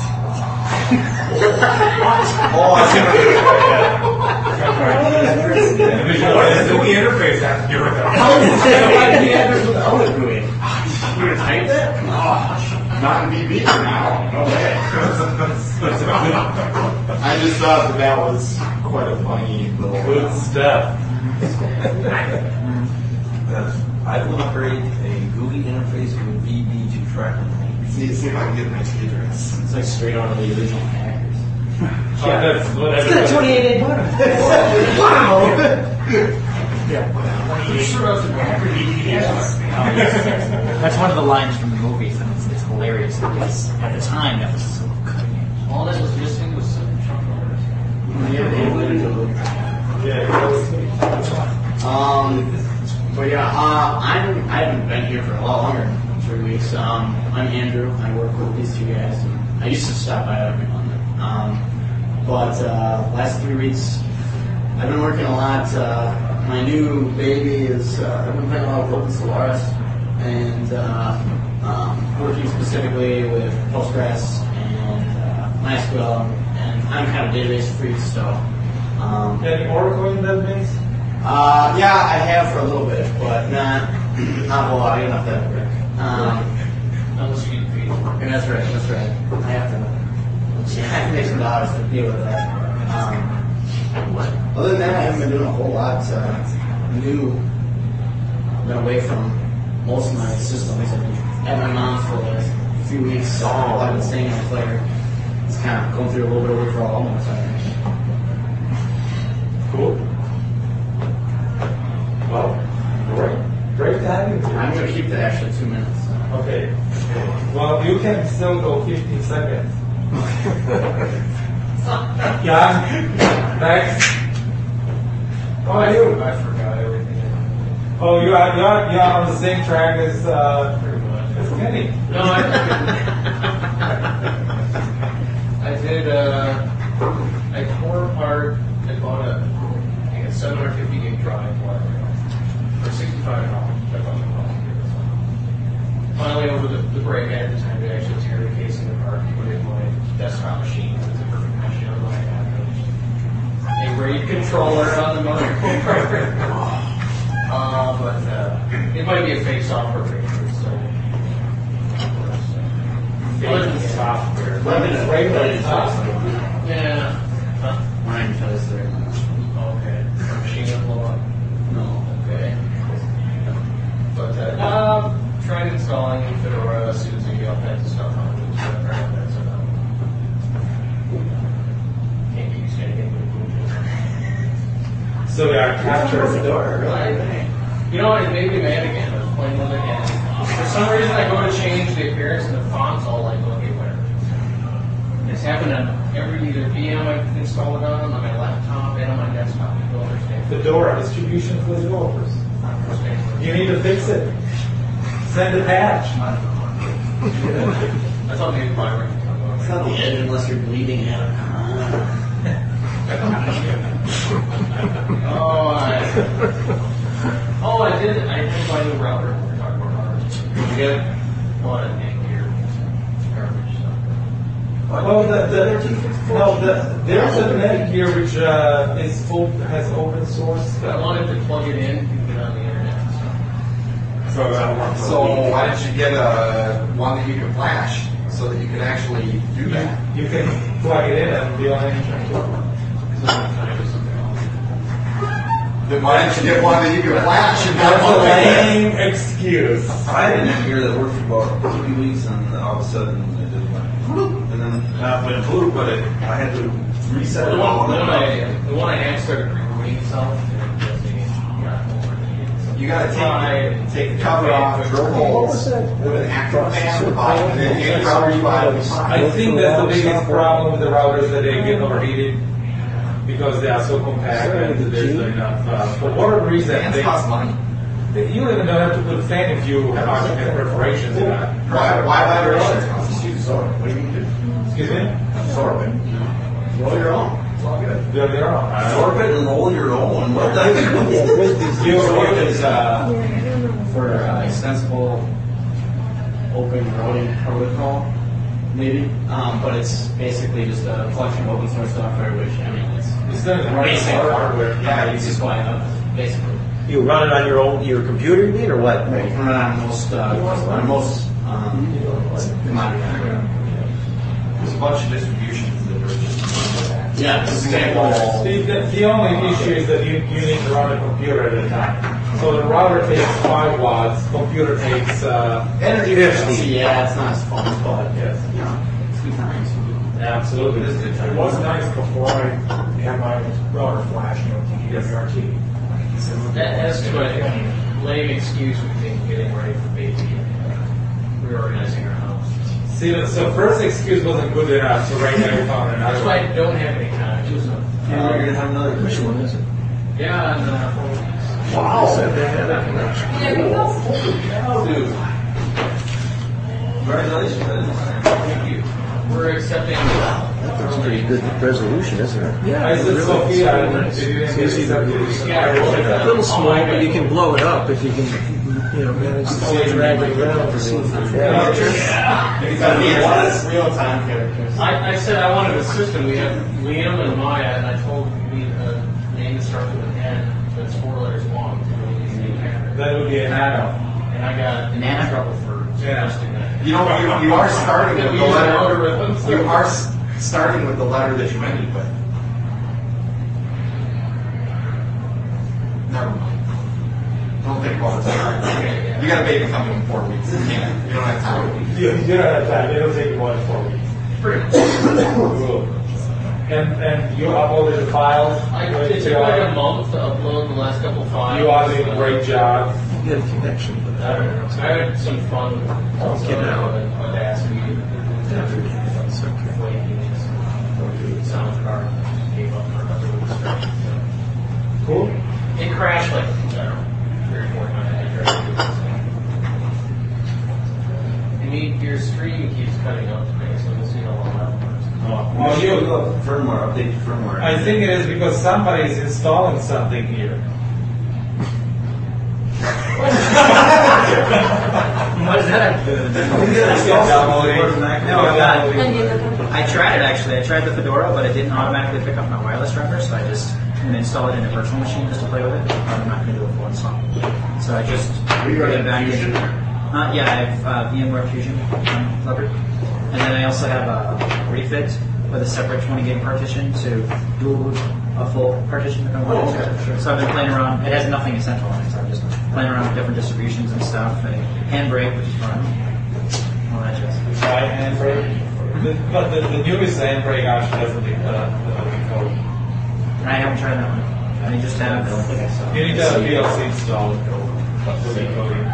Oh, I see what you're What does the interface have to do with it? You gonna type that? Not in BB for now. Okay. I just thought that was quite a funny little. Good stuff. I will create a GUI interface with VB to track them. See if I can get my IP address. It's like straight out of the original Hackers. That's what It's got a 28 button. Wow! That's one of the lines from the movies, and it's hilarious because at the time that was so cutting edge. All that was missing was some Trump orders. But yeah, I haven't been here for a lot longer than 3 weeks. I'm Andrew. I work with these two guys. And I used to stop by every month. But last 3 weeks, I've been working a lot. My new baby is, I've been playing a lot of Open Solaris and working specifically with Postgres and MySQL. And I'm kind of database freak, so. Any Oracle in that mix? Yeah, I have for a little bit, but not a whole lot. I get enough that work. Unless you get paid. And that's right. I have to make some dollars to deal with that. Other than that, I haven't been doing a whole lot new. I've been away from most of my systems. I've been at my mom's for the last few weeks. So I've been staying on Flair. It's kind of going through a little bit of withdrawal almost. Cool. Well, great to have you here. I'm going to keep the actually 2 minutes. Okay. Well, you can still go 15 seconds. Yeah. Next. How are you? I forgot everything. Oh, you're on the same track as Pretty much. Kenny. No, I did. I tore apart. I bought a 750 gig drive for $65. Finally, over the break, I had the time to actually tear the casing apart and put it in my desktop machine. It's a perfect machine on my iPad. A RAID controller on the motherboard. But it might be a fake software feature, so. Fake software. Regular software. Yeah. Huh? Mine does there. Okay. Machine gun blow up. No. Okay. But tried installing Fedora, Suzy, all kinds of stuff on it. Can't get used to anything but So we are capturing the door. You know what? It made me mad again. I was playing with it, and for some reason I go to change the appearance and the font's all like, okay, whatever. It's happened on every either VM I install it on my laptop, and on my desktop. You don't understand. Fedora distribution for developers. You need to fix it. Send a patch. I thought maybe my It's not the edge unless you're bleeding out. I did buy a new router. We're talking about routers. Did you get it? Well, and here. Garbage stuff. There's a Netgear which is full, has open source. I wanted to plug it in and get on the internet. So why don't you get one that you can flash so that you can actually do that? You can plug it in and be on internet. Then why don't you get one that you can flash and That's a download it? lame excuse. I had an engineer that worked for about 3 weeks, and all of a sudden it didn't work. and then went blue, but I had to reset The it all. one I had started rebooting itself, and it just got overheated. You gotta take the cover off, drill holes with an active fan on the bottom, and then you router you out. I think that's the biggest problem with the routers, that they get overheated because they are so compact and there's not enough. For whatever reason, Fans cost money. you don't even have to put a fan if you have perforations in that. Why vibrations? What do you mean? Excuse me? Absorb it. Roll your own. It's all good. They're their own. Absorb it and roll your own. What the Absorb is for extensible open routing protocol, maybe. But it's basically just a collection of open source software, which, I mean, it's Instead of running basic hardware. Yeah, you just wind up, basically. You run it on your computer, you mean, or what? You can run it on most commodity hardware. There's a bunch of distributions that are just. Yeah, this example. The only issue is that you need to run a computer at a time. So the router takes 5 watts, computer takes Energy efficiency, yeah, it's not as fun, but yes. it's good times. Absolutely. This is good It time. was nice before I had my router flash, DVR-T. As to a lame excuse, we think getting ready for baby, reorganizing our house. See, so first excuse wasn't good enough, so right now you found another That's one. why I don't have any connections. You're going to have another. Which one is it? Yeah, and 4 weeks. Wow. They said they had a connection. There we go. Dude. Congratulations. Thank you. We're accepting. That's pretty good resolution, isn't it? Yeah, I said really Sophia, nice. did you It's easy to do. Yeah, A little small, but you can blow it up if you can, manage to drag it around to see if it's Real time characters. I said I wanted a system. We have Liam and Maya, and I told me a name that starts with an N, that's 4 letters long. That would be a nano. And I got Banana? trouble for suggesting that. You are starting That with we the use letter. algorithms. You are starting with the letter that you ended with. Never mind. Don't think about it. You got a baby coming in 4 weeks. You can't. You don't have time. You don't have time. It'll take you more than 4 weeks. Pretty much. Cool. And you uploaded the files? It took like a month to upload the last couple files. You are doing a great job. Get a connection, but I had some fun with Get out. Audacity. it's okay. Sound card. Gave up for another week straight. Cool. It crashed like, I don't know, 3 or 4 times. And your stream keeps cutting out today, so we'll see how long that works. Well, you, Firmware, update firmware. I think it is because somebody is installing something here. What is that? No, I tried it actually. I tried the Fedora, but it didn't automatically pick up my wireless driver, so I just installed it in a virtual machine just to play with it. I'm not going to do a full install. So I just put it back in. Yeah, I have VMware Fusion Leopard. And then I also have a refit with a separate 20 gig partition to dual boot a full partition if I wanted to. So I've been playing around. It has nothing essential on it, so I'm just playing around with different distributions and stuff. And Handbrake, which is fun. All that jazz. Try Handbrake. But the newest Handbrake actually doesn't need the code. I haven't tried that one. I just have. You need to have a PLC installed for decoding.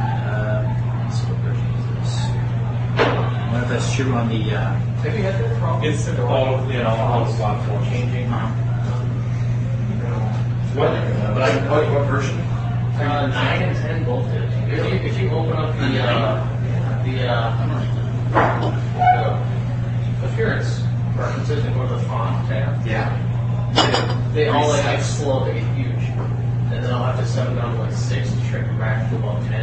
What if that's true on the? Have you had that problem? It's all all the platforms. Changing. What version? 9 and 10 both did. If you open up the appearance preferences and go to the font tab, they all like explode, they get huge. And then I'll have to set them down to like 6 to shrink them back to about 10.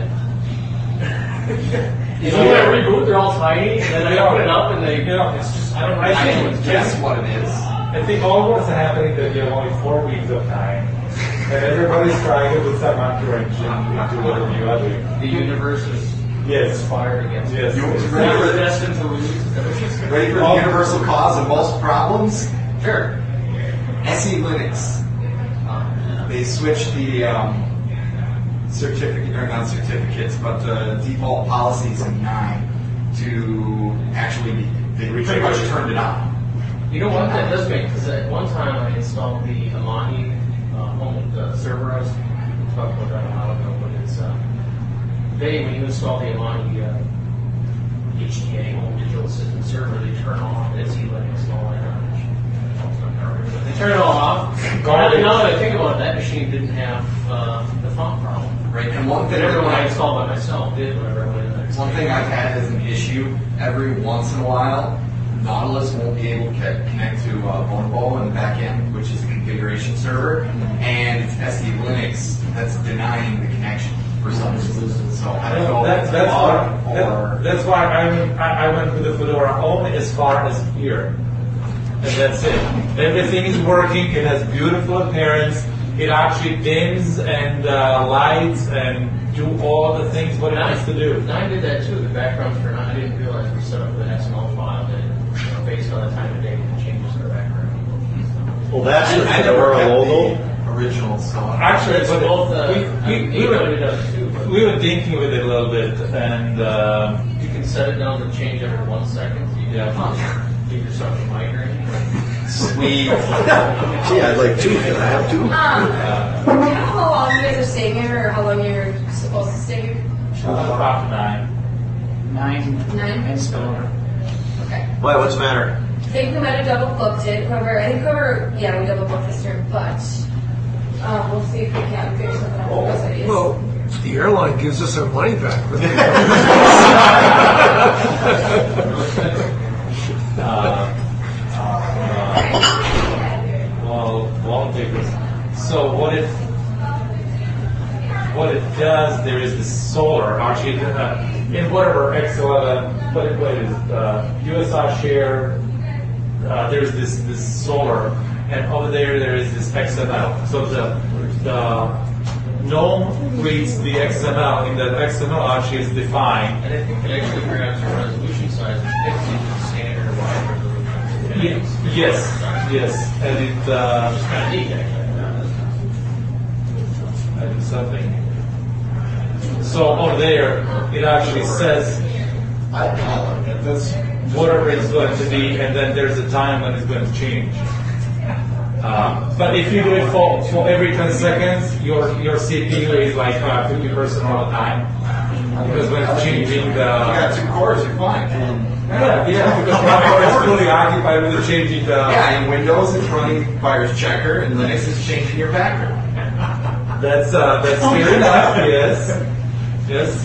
You know, when I reboot, they're all tiny, and then I open it up and they, it's just, I don't know. I think Guess what it is. I think all what's happening that you have only 4 weeks of time, and everybody's trying to put some correction into whatever you are doing. The universe is conspired against Yes. You It's destined to lose. Ready for the universal cause of most problems? Sure. SE Linux. They switched the certificate, or not certificates, but the default policies in 9 to actually they pretty much turned it on. You know what that does make, because at one time I installed the Amani home server. I was talking about that a while ago, but it's when you install the Amani HTA home digital system server, they turn off. It's Linux and all that garbage. They turn it all off. Now that I think about it, that machine didn't have the font problem. Right, and one thing Everyone I installed by myself did whenever I went in there. One thing I've had as an issue, every once in a while, Nautilus won't be able to connect to Bonobo in the back end, which is a configuration server, and it's SD Linux that's denying the connection for some reason. So I don't know if it's a bug or... That's why I went with the Fedora only as far as here. And that's it. Everything is working, it has beautiful appearance, it actually dims and lights and do all the things what it needs to do. I did that too. The backgrounds turned on. I didn't realize we set up with an XML file that, based on the time of day, it changes the background. Well, that's the Fedora logo. Original, so Actually, It's but both, we were thinking with it a little bit, and you can set it down to change every 1 second. So you can give yourself a migraine. Sweet. Gee, I'd like two. Can I have two? Do you know how long you guys are staying here, or how long you're supposed to stay here? about 9. 9. 9? And spillover. Okay. Why? What's the matter? I think we might have double booked it. Yeah, we double booked this year, but we'll see if we can figure something out with those ideas. Well, the airline gives us our money back. Won't take this. So what it does, there is this solar, actually, in whatever X11, what it is, USR share, there's this solar, and over there is this XML. So the GNOME reads the XML, and that XML actually is defined. And I think it actually grabs your resolution size and fits into the standard wide resolution. Yes, and it. It's kind of neat, actually. I do something. So over there, it actually says whatever it's going to be, and then there's a time when it's going to change. But if you do it for every 10 seconds, your CPU is like 50% all the time. Because when it's changing the... You got 2 cores, you're fine. Yeah, because one core is fully occupied with the changing the... Yeah, in Windows it's running virus checker, and Linux is changing your background. That's fair enough, yes. Yes.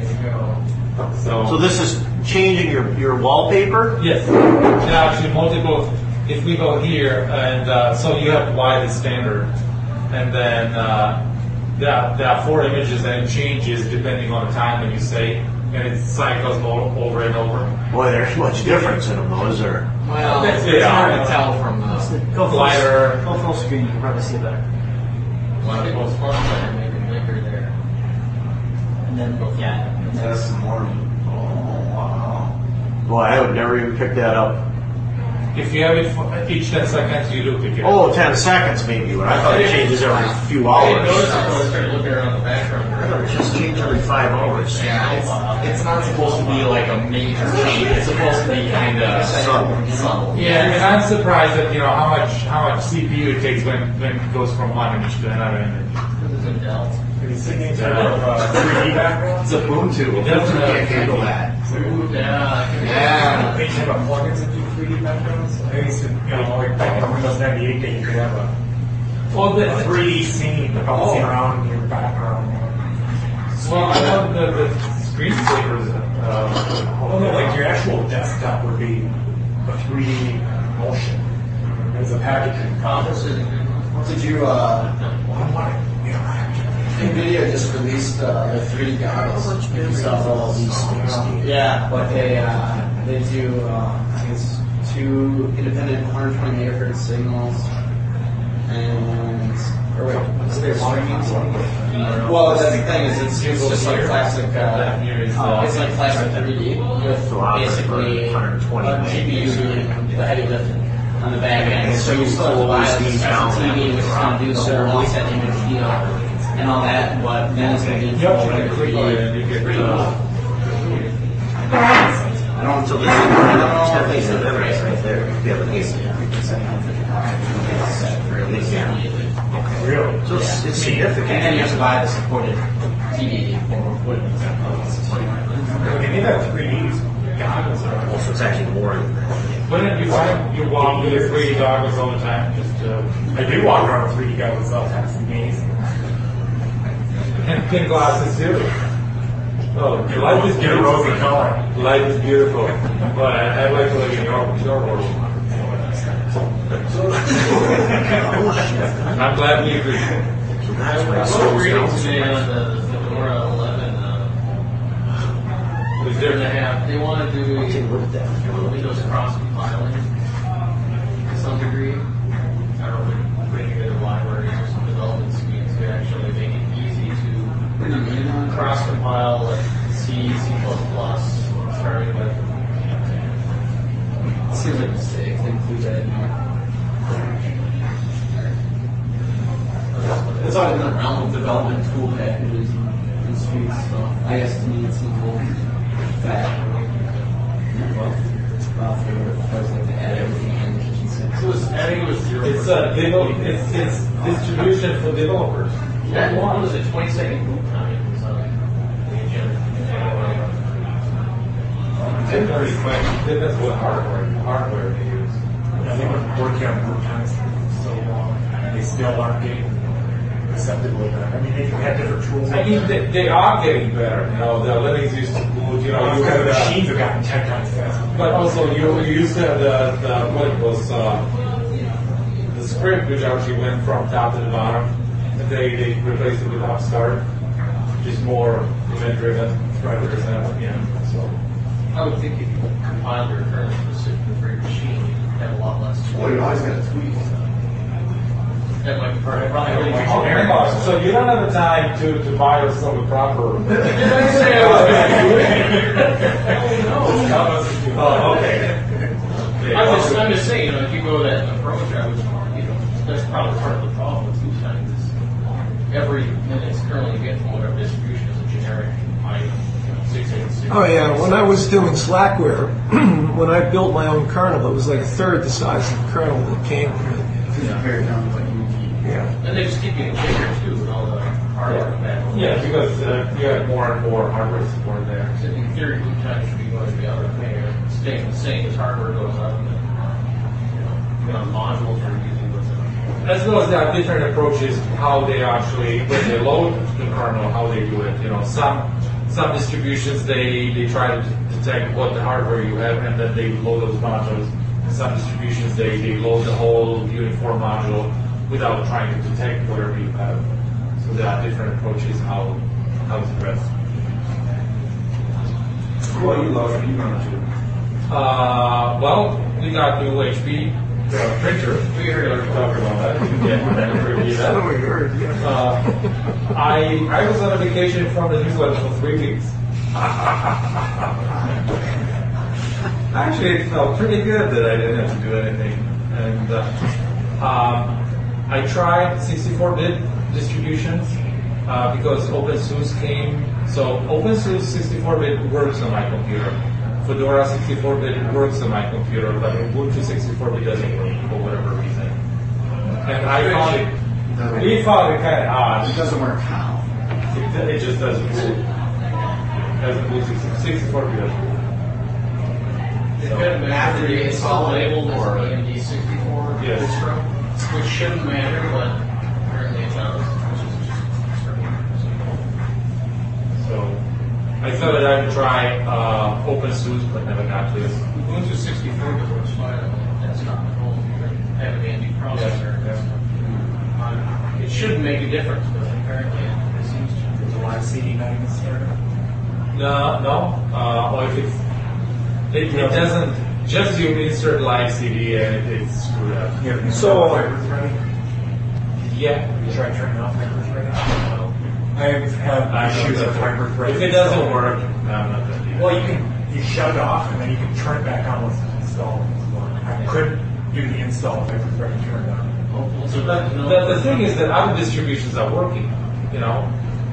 So this is changing your wallpaper? Yes. There are actually multiple. If we go here, and so you have wide standard, and then there are 4 images, and it changes depending on the time when you say, and it cycles over and over. Boy, there's much difference in them, though, is there? Well, it's hard to tell from the... Go Lighter. full screen, you can probably see it better. One of those fun and maybe blinker there. And then, yeah. That's some more. Oh, wow. Boy, I would never even pick that up. If you have it for each 10 seconds, you do pick it up. Oh, 10 seconds maybe, but I thought it changes every few I hours. didn't notice it until I started looking around the background. I thought it just changed every 5 hours. Yeah, it's not supposed to be like a major change. It's supposed to be kind of subtle. Yeah, and I'm surprised at how much CPU it takes when it goes from one image to another image. This is in Dell. It's a 3D background. It's Ubuntu. Ubuntu can't handle that. Yeah. They have plugins that do 3D backgrounds. I used to, like back in Windows 98, that you could have a 3D scene bouncing around in your background. Well, I love the screensavers. Like your actual desktop would be a 3D motion. There's a package. Did you, NVIDIA just released the 3D goggles. Yeah, but they do, I think it's 2 independent 120 megahertz signals, and, or wait, is there streaming something? Well, that's the thing, is it's just like classic, it's like classic 3D with basically a GPU doing the heavy lifting on the back end. So you still have to buy a special TV, which is going to do the whole offset image deal and all that, but then it's going to be You have to create So this is the interface right there. You have an AC. Really? So it's significant. And then you have to buy the supported TV for equipment. They need that 3D goggles. So it's actually more than that. Wouldn't you find you walk with your 3D goggles all the time? Just I do walk around with 3D goggles all the time. It's amazing. and pink glasses too. Oh, life is Get a beautiful. rosy color. Life is beautiful. But I'd like to live in your world. I'm glad we agree. So that's why I it's was so reading down. today on the Fedora 11. Was there They want to do Take a look at that. Windows cross compiling to some degree. I don't know if they're creating other libraries or some development schemes to actually make it easy to cross compile like C, C++, starting with. Seems like a mistake to include that in there. It's always been around with development tool packages and suites, so I guess to me it seems a little fat. Well, for those like to add everything in Kitchen 6. I think it was 0. It's it's distribution for developers. That one was a 20-second boot time. It was the agenda. Very quick. Depends what hardware they use. They've been working on group times for so long, and they still aren't getting accepted with that. I mean, they have different tools. I mean, they are getting better. You know, the Linux used to boot. You know, you because had the machines have gotten 10 times faster. but also you used to have the what it was the script which actually went from top to the bottom. And they replaced it with Upstart, which is more event-driven rather than So. I would think if you compiled your kernel specifically for your machine, you'd have a lot less. Well, you always got to tweak. That might probably be Very much. So you don't have the time to buy yourself a proper. Did I say I was going to do it? Oh, okay. I'm just saying, if you go that approach, I would, that's probably part of the problem with Tucson is every Linux kernel you get from whatever distribution is a generic item, 686. Oh yeah, when I was doing Slackware, when I built my own kernel, it was like a third the size of the kernel that came from it. Very down to like Yeah. And they just keep getting bigger too with all the hardware compatibility. Yeah, because you have more and more hardware support there. So in theory, boot time should be going to be other way, staying the same as hardware goes up. And, modules are using with it. As well as there are different approaches to how they actually, when they load the kernel, how they do it. Some distributions they try to detect what the hardware you have, and then they load those modules. Some distributions they load the whole uniform module without trying to detect whatever you have. So there are different approaches how it's addressed. Well, you love it. You run it too. Well, we got new HP printer. We heard talking about that. Yeah, review that. Oh, we heard, yeah. I was on a vacation from the newsletter for 3 weeks. Actually, it felt pretty good that I didn't have to do anything. And I tried 64-bit distributions because OpenSUSE came. So OpenSUSE 64-bit works on my computer. Fedora 64-bit works on my computer, but Ubuntu 64-bit doesn't work for whatever reason. And I found it. We found it kind of odd. It doesn't work how? It just doesn't boot. Doesn't boot 64-bit doesn't boot. It could have been after you install labeled as an AMD 64 Yes. distro, which shouldn't matter, but apparently it does. So I thought that I would try OpenSUSE, but never got to it. Ubuntu 64 works fine on desktop at home. You have an AMD processor. It shouldn't make a difference, but apparently it seems to. There's a lot of CD not even started. No. Or if it doesn't. Just you insert live CD and it's screwed up. So, Hyper threading? Yeah. You try turning off hyper threading? No. I have issues with hyper threading. If it doesn't work, I'm not going to do it. Well, you shut it off and then you can turn it back on once it's installed. I couldn't do the install if hyper threading turned on. The thing is that other distributions are working,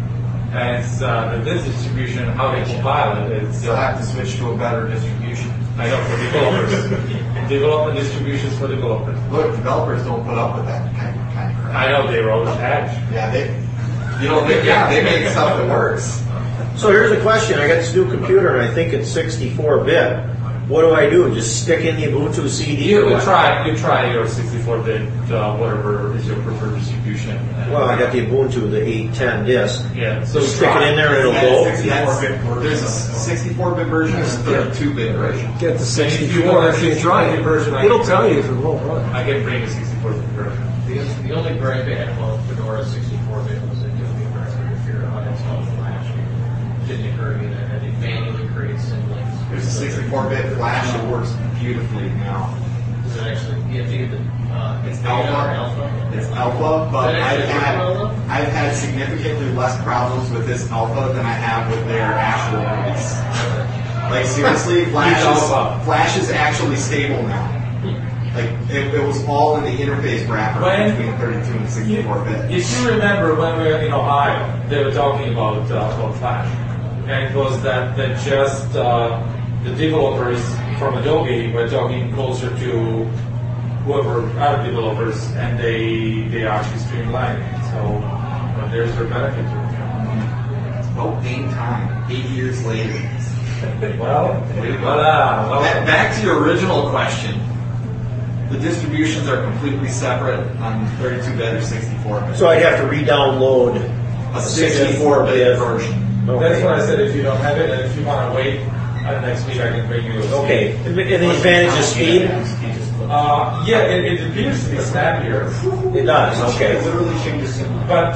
And it's this distribution, how they compile it, it's You'll have to switch to a better distribution. I know for developers, development distributions for developers. Look, developers don't put up with that kind of crap. I know they wrote Edge. Yeah, they make stuff that works. So here's a question. I got this new computer, and I think it's 64-bit. What do I do? Just stick in the Ubuntu CD? You try your 64-bit, whatever is your preferred distribution. Well, I got the Ubuntu, the 810 disk. Yeah, so Just stick it in there and it'll go. There's a 64-bit version and a 32-bit version. Get the 64 if you try it. It'll tell you if it won't run. I can bring a 64-bit version. The only gripe I had about Fedora 64-bit was it took me forever to figure out how to install Flash. It didn't occur to me that I had to manually create symbols. There's a 64-bit flash that works beautifully now. Does it actually, you have to get the, It's beta or alpha. It's alpha, but Is that actually alpha? I've had significantly less problems with this alpha than I have with their actual release. Like seriously, Flash is actually stable now. Like it was all in the interface wrapper between 32 and 64-bit. If you remember when we were in Ohio, they were talking about Flash, and it was that just the developers from Adobe were talking closer to whoever other developers, and they actually streamlined it. So there's their benefit to it. About game time. 8 years later. Well, Back to your original question. The distributions are completely separate on 32-bit or 64-bit. So I'd have to re-download a 64-bit version. That's what I said. If you don't have it, and if you want to wait, next week I can bring you. Okay. And the advantage is speed? Yeah, it appears to be snappier. It does. Okay. But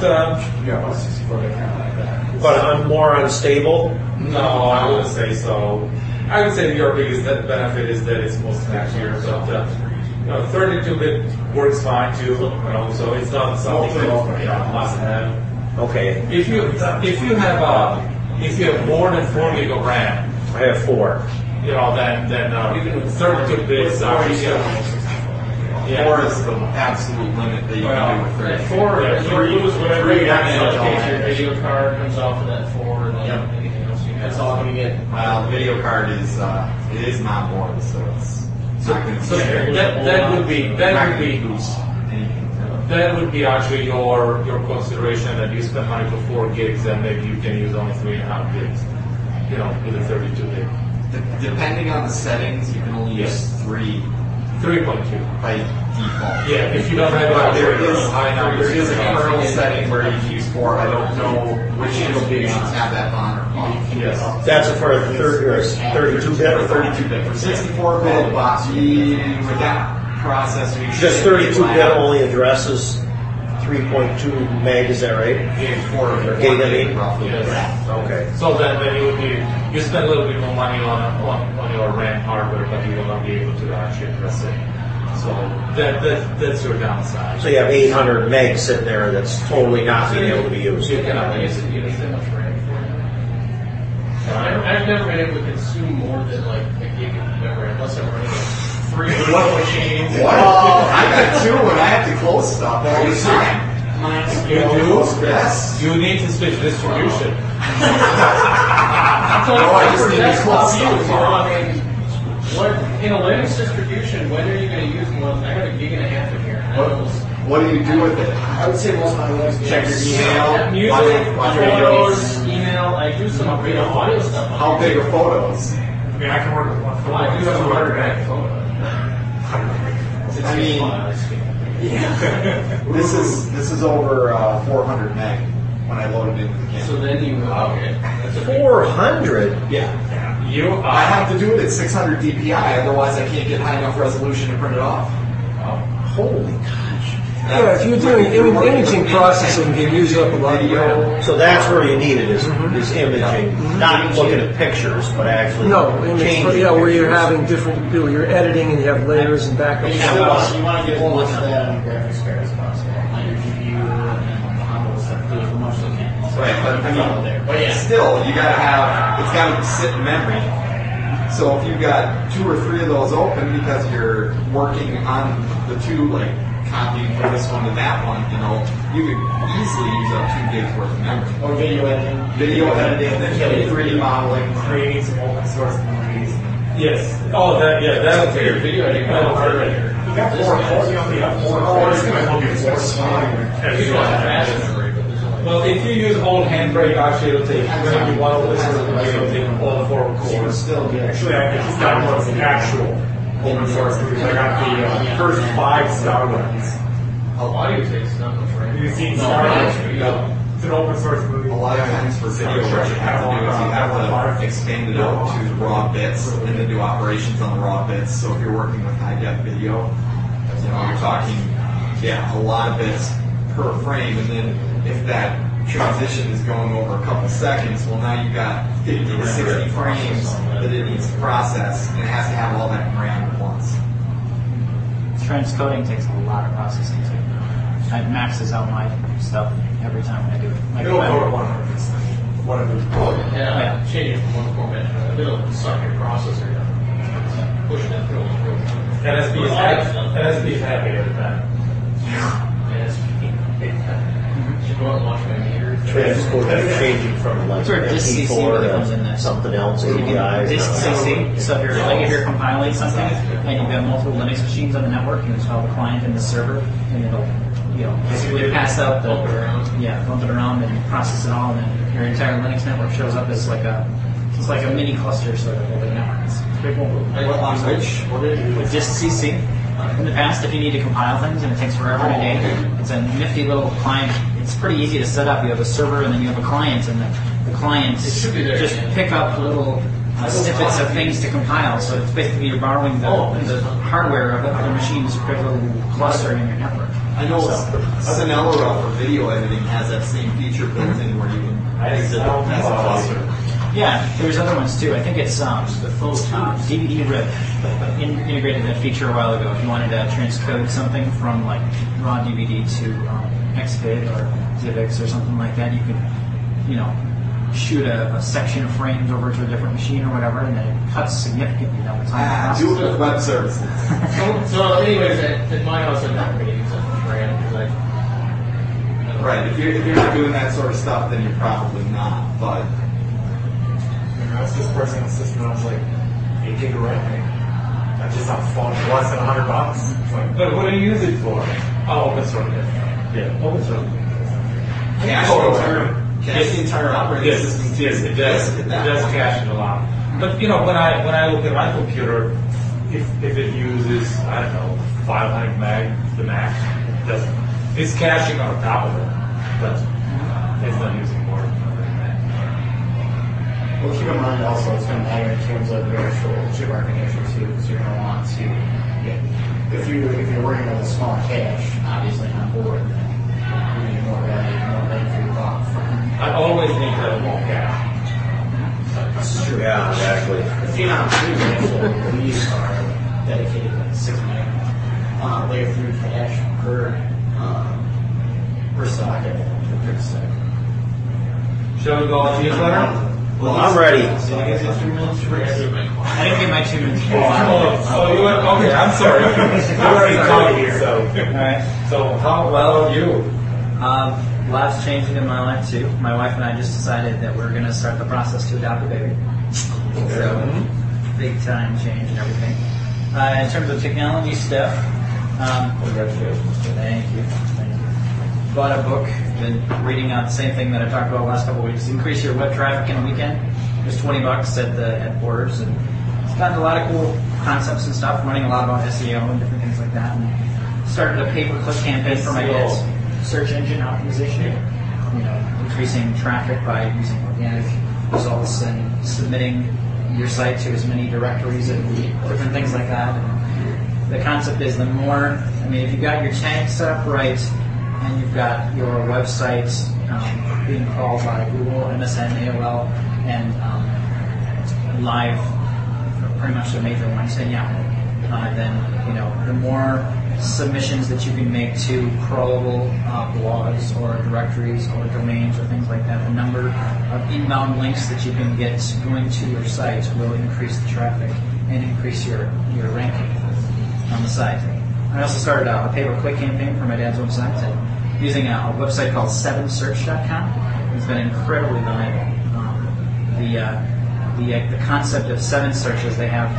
But I'm more unstable. no, I wouldn't say so. I would say your biggest benefit is that it's more snappier. But 32-bit works fine too. So it's not something that must have. Okay. If you have more than 4 gig of RAM, I have 4. then 32 bits are 4 is the absolute limit that you can do with 32. 4, you lose whatever you have in your video card comes off of that 4, and then anything else you have. That's all you get. Well, the video card is not board, so it's not going to that would be actually your consideration that you spend money for 4 gigs and maybe you can use only 3.5 gigs, with a 32 gig. Depending on the settings, you can only use 3.2 by default. Yeah, if you don't have there is a kernel setting where you can use 4. I don't know which distributions have that on or off. Yes. That's for 32-bit or 32-bit. For 64-bit, with that processor, you Just 32-bit only addresses 3.2 meg, is that right? Gig roughly. Yes. Okay. So then you spend a little bit more money on your RAM hardware, but you will not be able to actually address it. So that's your downside. So you have 800 meg sitting there that's totally not being able to be used. You cannot use it. that much RAM for it. I've never been able to consume more than like a gig of memory unless I'm running 3 machines. What? I got 2 when I have to close stuff all the time. You do? Yes. You need to switch distribution. So I just need to close stuff. In a Linux distribution, when are you going to use more? I have a gig and a half in here. What do you do with it? I would say most of my Linux Check your email, Music, watch photos, videos. email. I do some audio stuff. How big are photos? I mean, I can work with one. Well, I do have a 100 meg photo. I mean, this is over 400 meg when I load it into the camera. So then you okay. 400? Yeah. I have to do it at 600 DPI, otherwise I can't get high enough resolution to print it off. Holy gosh. Yeah, if you're doing imaging processing, you use up a lot of RAM. So that's where you need it, is imaging. Not looking at pictures, but actually changing. Where you're having different, you're editing and you have layers and backups. You want to get as much of that on your graphics card as possible. On your GPU and on those stuff, do as much as you can. Right, but I mean, still, you gotta have, it's gotta sit in memory. So if you've got 2 or 3 of those open because you're working on the 2 like copying from this one to that one, you could easily use up 2 gigs worth of memory. Or video editing. Video editing, 3D modeling, creating some open source movies. Yes. Oh, that'll take your video editing. That'll hurt it. You got 4 cores, you only got 4 cores. It's going to look at 4 smaller. Well, if you use old Handbrake, actually it'll take, when you want to listen to the video, it'll take all the 4 cores. Still good. Actually, I just downloaded the actual open source movies. I got the first 5 Star Wars. Audio takes not much, right? You've seen Star Wars? It's an open source movie. A lot of times for video, what you have to do is you have to expand it out to the raw bits and then do operations on the raw bits. So if you're working with high def video, you're talking, a lot of bits per frame, and then if that transition is going over a couple seconds, well, now you've got 50 to 60 frames that it needs to process, and it has to have all that RAM at once. Transcoding takes a lot of processing too. It maxes out my stuff every time I do it. Like It'll go to 100%. Whatever. Yeah, change it from one format to another. It'll suck your processor down. Push it through. NSB is happy every time. Should go out and watch my meter. Transcode changing from like That's where disk CC really comes in MP4 there. to something else. So you can APIs. disk CC. So if you're compiling something and you've got multiple Linux machines on the network, you install the client and the server, and it'll basically pass out the bump it around and process it all, and then your entire Linux network shows up as like a mini cluster sort of over the network. It's pretty cool. With disk CC. In the past, if you need to compile things and it takes forever and a day, it's a nifty little client. It's pretty easy to set up. You have a server and then you have a client, and the clients just pick up little snippets of things to compile. So it's basically you're borrowing the hardware of other machines to create a little cluster in your network. I know Cinella for video editing has that same feature built in where you can use it as a cluster. Yeah, there's other ones too. I think it's DVD Rip integrated that feature a while ago. If you wanted to transcode something from like raw DVD to Xvid or DivX or something like that, you could, shoot a section of frames over to a different machine or whatever, and then it cuts significantly down the time. Do it with web services. So anyways, at my house, I'm not going to use that much RAM because Right. If you're not doing that sort of stuff, then you're probably not. But I was just pressing the system, and I was like, 8 gig of RAM. That's just not fun. Less than $100. It's like, But what do you use it for? Oh, open source. Yeah, open source. cache the entire operating system. Yes, it does. It does cache it a lot. But when I look at my computer, if it uses 500 meg, the max, it doesn't. It's caching on top of it, but it's not using more than that. Well, keep in mind also it's going to matter in terms of your actual chip architecture too, so you're going to want to, if you're working with a small cache, obviously on board, then you need more value for your buck. I always need to have more cache. That's true. Yeah, exactly. The Phenom 2 actually, these are dedicated to 6 meg layer 3 cache per socket. Shall we go on to newsletter? Well, I'm ready. Did you get the 2 minutes? I didn't get my 2 minutes. Oh, you went? Okay, I'm sorry. I already called you, so. All right. So how well are you? Lots changing in my life too. My wife and I just decided that we're going to start the process to adopt a baby. So big time change and everything. In terms of technology stuff, Congratulations. Thank you. Bought a book. Been reading out the same thing that I talked about the last couple of weeks. Increase your web traffic in a weekend. It was $20 at Borders, and it's gotten a lot of cool concepts and stuff. Running a lot about SEO and different things like that. And started a pay-per-click campaign for my kids. Search engine optimization. Increasing traffic by using organic results and submitting your site to as many directories and different things like that. And the concept is the more, if you've got your tags set up right, and you've got your website being called by Google, MSN, AOL, and Live, pretty much the major ones, and Yahoo. Then the more submissions that you can make to crawlable blogs or directories or domains or things like that, the number of inbound links that you can get going to your site will increase the traffic and increase your ranking on the site. I also started a pay-per-click campaign for my dad's website, and using a website called 7search.com. It's been incredibly valuable. The concept of 7 searches, they have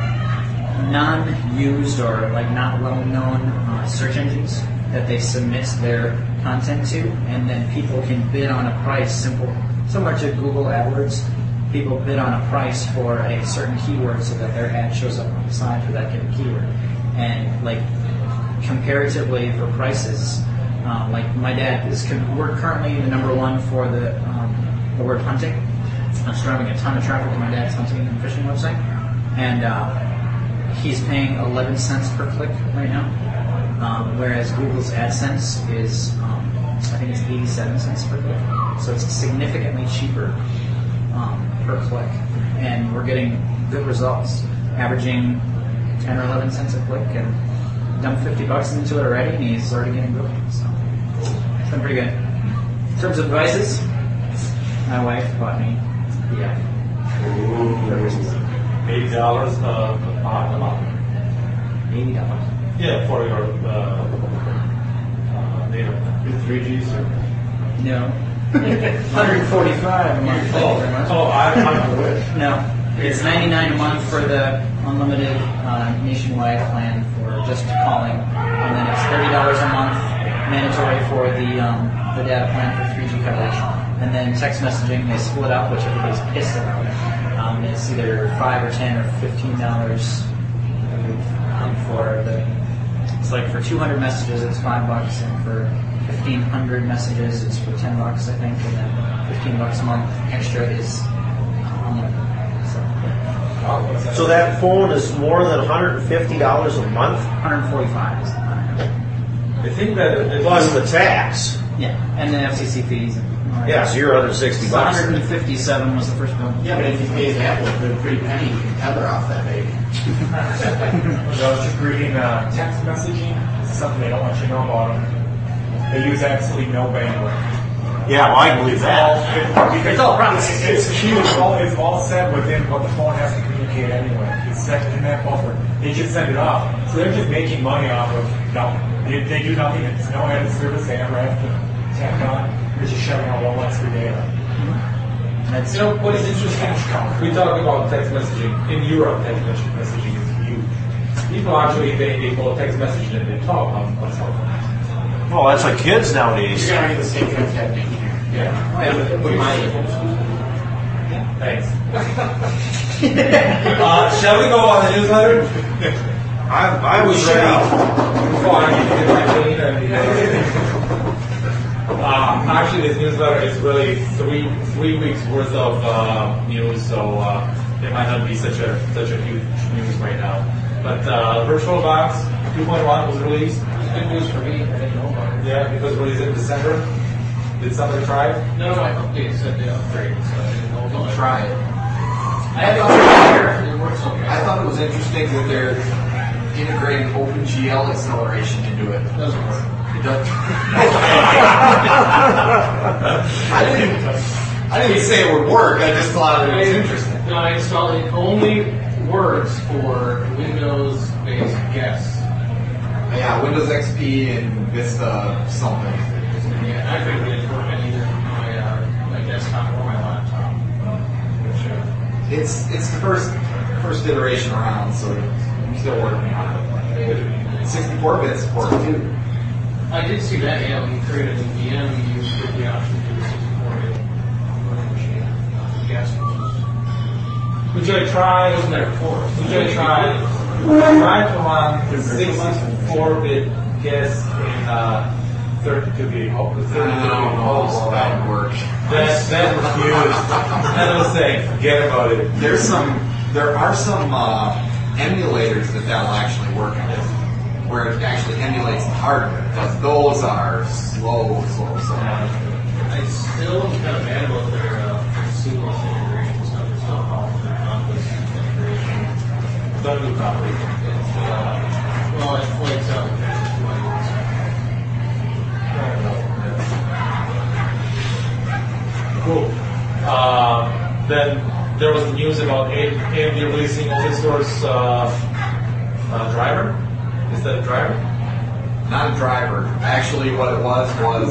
non-used or like not well-known search engines that they submit their content to, and then people can bid on a price, similar to Google AdWords. People bid on a price for a certain keyword so that their ad shows up on the side for that given keyword. And like comparatively for prices, like my dad we're currently the #1 for the word hunting. It's driving a ton of traffic to my dad's hunting and fishing website, and he's paying 11 cents per click right now, whereas Google's AdSense is I think it's 87 cents per click, so it's significantly cheaper per click, and we're getting good results, averaging 10 or 11 cents a click, and dumped $50 into it already, and he's already getting booked. So it's been pretty good. In terms of devices, my wife bought me the $80 a month. $80. Yeah, for your data. With 3G, sir? No. 145 a month. I'm with. No, it's $99 a month for the unlimited nationwide plan for just calling, and then it's $30 a month mandatory for the data plan for 3G coverage, and then text messaging they split up, which everybody's pissed about. It's either $5 or $10 or $15 for the. It's like for 200 messages it's $5, and for 1,500 messages it's for $10, I think, and then $15 a month extra is unlimited. So that phone is more than $150 a month? 145 is the I think that plus the tax. Yeah, and the FCC fees. Yeah, so you're under $60. 157 was the first bill. Yeah, but if you pay that with a pretty penny, you can tether off that baby. I was just reading text messaging. This is something they don't want you to know about them. They use absolutely no bandwidth. Yeah, well, I believe that. It's all promises. It's cute. It's all set within what the phone has to communicate anyway. It's set in that buffer. They just send it off. So they're just making money off of nothing. They do nothing. It's no added service. They never have to tap on. They're just shoving out all extra data. You know, what is interesting, we talk about text messaging. In Europe, text messaging is huge. People actually, they call text messaging and they talk on cell phones. Oh, that's like kids nowadays. You're going to get the same kind of technique here. Yeah. Thanks. Shall we go on the newsletter? I was ready. Actually, this newsletter is really three weeks worth of news, so it might not be such a huge news right now. But VirtualBox 2.1 was released. Good news for me. I didn't know about it. Yeah, because it was released in December. Did somebody try it? No, I thought they said they upgraded, so I didn't know about it. Try it. I have it here. It works okay. I thought it was interesting that they're integrating OpenGL acceleration into it. It doesn't work. It does. I didn't say it would work. I just thought it was interesting. No, I installed it. Only works for Windows-based guests. Yeah, Windows XP and Vista something. Yeah, I figured it didn't work on either my desktop or my laptop. It's the first iteration around, so I'm still working on it. 64-bit support too. I did see that, yeah, when you create a new VM, you get the option to do a 64-bit virtual machine. Gas Would you try? Wasn't there before? Would you try to run 64-bit guess in 32-bit host? Well, that would work. That refused. That was saying, forget about it. There are some emulators that'll actually work on it, where it actually emulates the hardware. But those are slow. I still am kind of mad about their seamless integration stuff. It's not called their Compass integration. Don't do copy. Well, it points out. Cool. Then there was news about AMD releasing open source driver. Is that a driver? Not a driver. Actually, what it was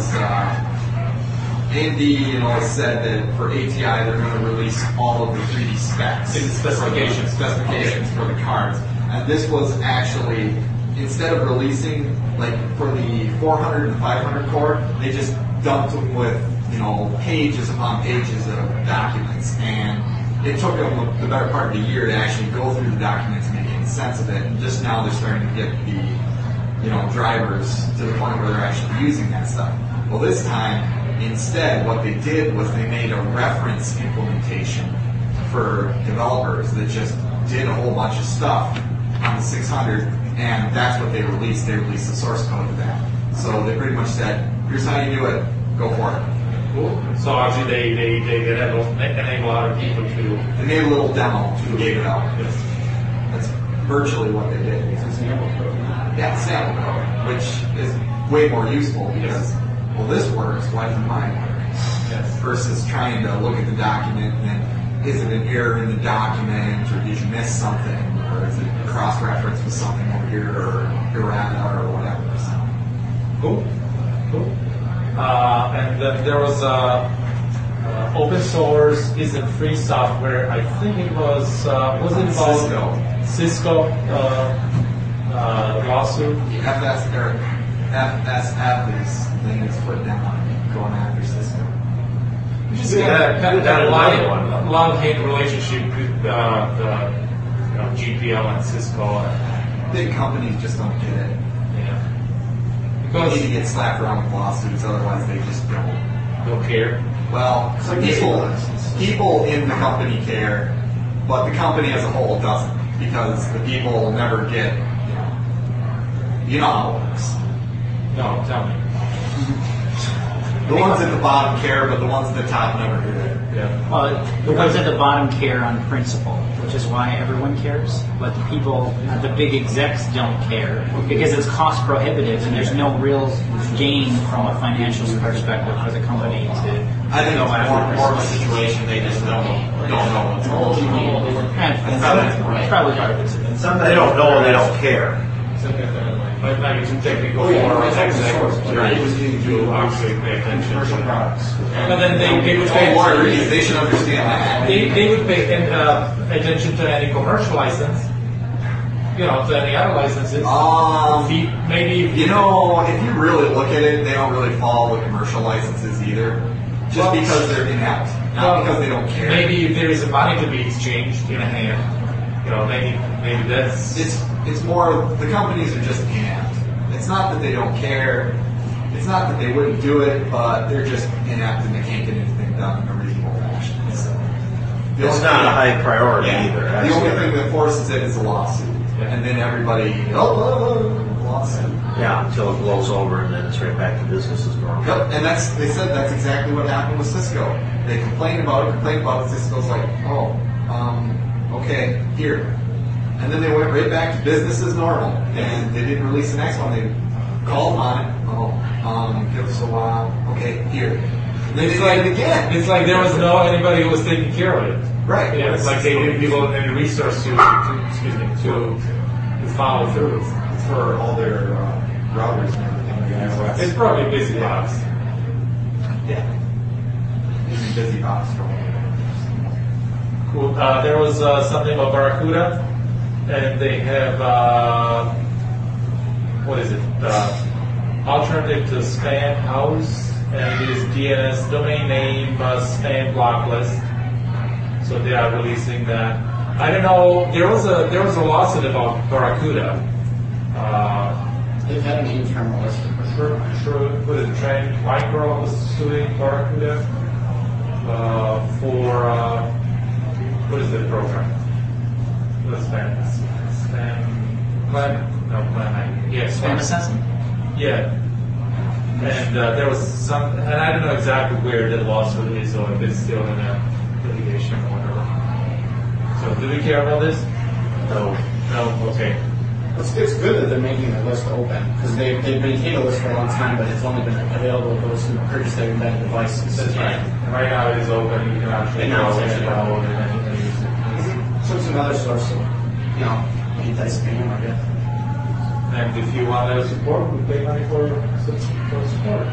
AMD, said that for ATI they're going to release all of the 3D specs, specifications for the cards, and this was actually, instead of releasing like for the 400 and 500 core, they just dumped them with pages upon pages of documents, and it took them the better part of the year to actually go through the documents and make any sense of it. And just now they're starting to get the drivers to the point where they're actually using that stuff. Well, this time, instead, what they did was they made a reference implementation for developers that just did a whole bunch of stuff on the 600, and that's what they released. They released the source code of that. So they pretty much said, here's how you do it, go for it. Cool. So obviously they enable other people to... They made a little demo to get it out. Yes. That's virtually what they did. It's a sample code. Yeah, sample code, which is way more useful because, well, this works, why doesn't mine work? Yes. Versus trying to look at the document and then, is it an error in the document, or did you miss something, or is it cross-referenced with something over here, or errata, or whatever. So. Cool. And then there was open source isn't free software. I think it was it about Cisco lawsuit? The FSF is the thing that's put down going after Cisco. That a love-hate relationship with GPL and Cisco. Big companies just don't get it. Yeah. They Because need to get slapped around with lawsuits, otherwise they just don't care. Well, people in the company care, but the company as a whole doesn't, because the people never get, you know how it works. No, tell me. The ones at the bottom care, but the ones at the top never do it. Yeah. Well, the ones at the bottom care on principle, which is why everyone cares. But the people, the big execs don't care because it's cost prohibitive and there's no real gain from a financial perspective for the company to I think go it's after. more of a situation they just don't know what's going on. That's probably part of it. Some they don't know and they don't care. But maybe some technical or executives to obviously pay attention. Commercial products. But then they would pay They should understand that. They would pay attention to any commercial license, to any other licenses. Maybe if you really look at it, they don't really follow the commercial licenses either. Just because they're inept, not because they don't care. Maybe if there is money to be exchanged in a hand, maybe that's. It's more the companies are just inept. It's not that they don't care. It's not that they wouldn't do it, but they're just inept and they can't get anything done in a reasonable fashion. So, It's not a high priority either. The only thing that forces it is a lawsuit, and then everybody lawsuit. Yeah, until it blows over and then it's right back to business as normal. Yep, and they said that's exactly what happened with Cisco. They complained about it. Cisco's like, okay, here. And then they went right back to business as normal, and they didn't release the next one. They called them on it. Give us a while. Okay, here. And then they did it again. It's like there was anybody who was taking care of it. Right. Yeah, it's like they didn't give them any resource to follow through. For all their routers and everything. It's probably busy box. Yeah. Using busy box for Cool. There was something about Barracuda, and they have what is it? Alternative to Spam House, and it is DNS domain name spam block list. So they are releasing that. I don't know. There was a lawsuit about Barracuda. They've had an internal list. What is it? Trend Micro was suing Barracuda for what is the program? What's spam? Spam assessment? Yeah. And there was some, and I don't know exactly where the lawsuit is, or if it's still in a litigation or whatever. So, do we care about this? No. No. Okay. It's good that they're making the list open because they've maintained a list for a long time, but it's only been available to those who purchase their embedded devices. That's right. And right now it is open. You can actually download it and use it. So it's another source of, anti-spam, I guess. And if you want their support, we pay money for support.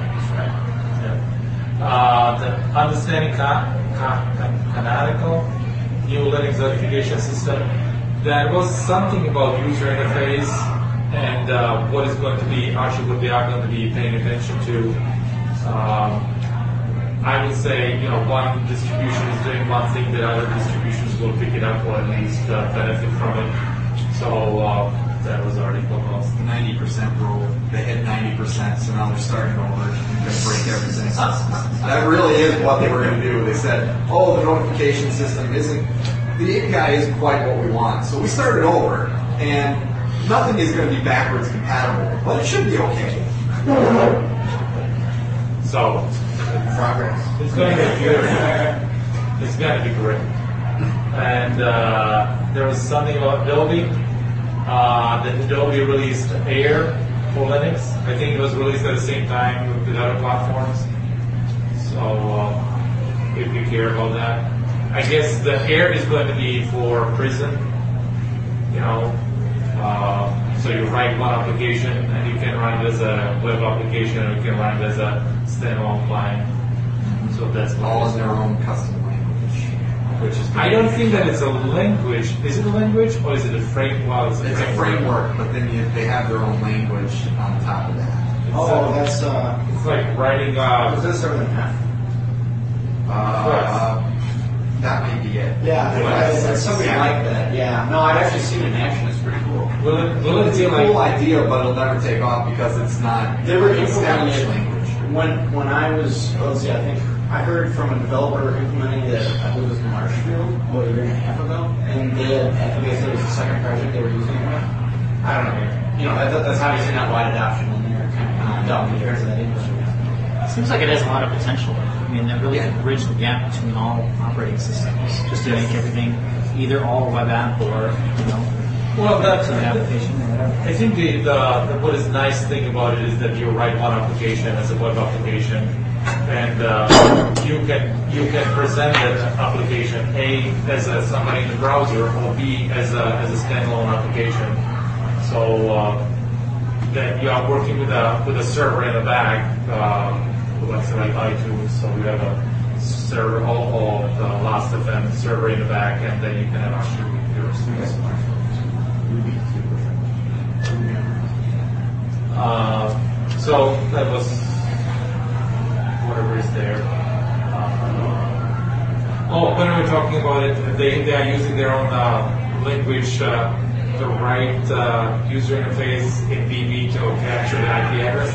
The understanding canonical new Linux certification system. That was something about user interface and what is going to be actually what they are going to be paying attention to. I would say, one distribution is doing one thing that other distributions will pick it up or at least benefit from it. So that was already almost 90% rule. They hit 90%, so now they're starting over and break everything. That really is what they were going to do. They said, oh, the notification system the API isn't quite what we want. So we started over, and nothing is going to be backwards compatible, but it should be okay. So, Progress. it's going to be beautiful. It's going to be great. And there was something about Adobe. That Adobe released Air for Linux. I think it was released at the same time with other platforms. So, if you care about that. I guess the Air is going to be for prison. So you write one application and you can run it as a web application or you can run it as a standalone client. So that's all in their own custom language, which is. I don't think that it's a language. Is it a language or is it a framework? Well, it's a framework, but then they have their own language on top of that. That's it's like writing. Was this start with an F? That may be it. Yeah, it's something like that. Yeah. No, I've actually seen it in action. It's pretty cool. It's a cool idea, but it'll never take off because it's not. They were established implementing language. When I was, I think I heard from a developer implementing it. I believe it was Marshfield about a year and a half ago, and I think it was the second project they were using it with. I don't know. That's obviously not wide adoption when they're kind of dumb compared to that industry. It seems like it has a lot of potential. I mean, that really can bridge the gap between all operating systems, just to make everything either all web app or, well, that's an application or whatever. I think the what is nice thing about it is that you write one application as a web application, and you can present that application A as somebody in the browser or B as a standalone application. So that you are working with a server in the back. Let's say like iTunes, so you have a server, all the Last.fm server in the back, and then you can have actually your smartphone. So that was whatever is there. When we were talking about it, they are using their own language, the right user interface in VB to capture the IP address.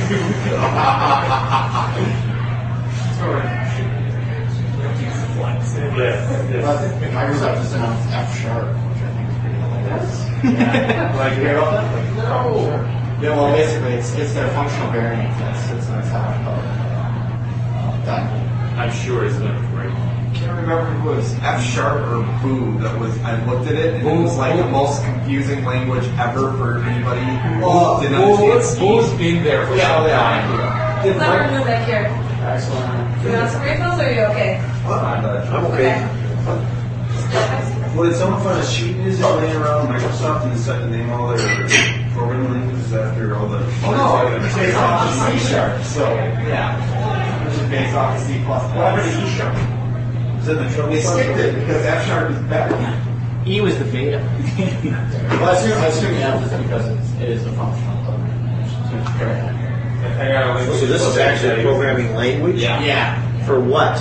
Yes. Microsoft just announced F#, which I think is pretty hilarious. Like, you hear about that? No. Yeah, well, basically, it's their functional variant that sits on top of that. I'm sure it's going to be great. I can't remember if it was F# or Boo that was. I looked at it and it was like the most confusing language ever for anybody who didn't understand. Boo's been there for some time. Let's not remove that here. Excellent. Do you want some refills or are you okay? I'm okay. Well, did someone find a sheet music laying around Microsoft and decide to name all their programming languages after all the... Oh, no, it's based off of C#, so, yeah. Which is based off of C++. Whatever the E#. Is that the trouble? They skipped it because F# is better. E was the beta. Well, I assume F is because it is a functional programming language. So this is actually a programming language? Yeah. For what?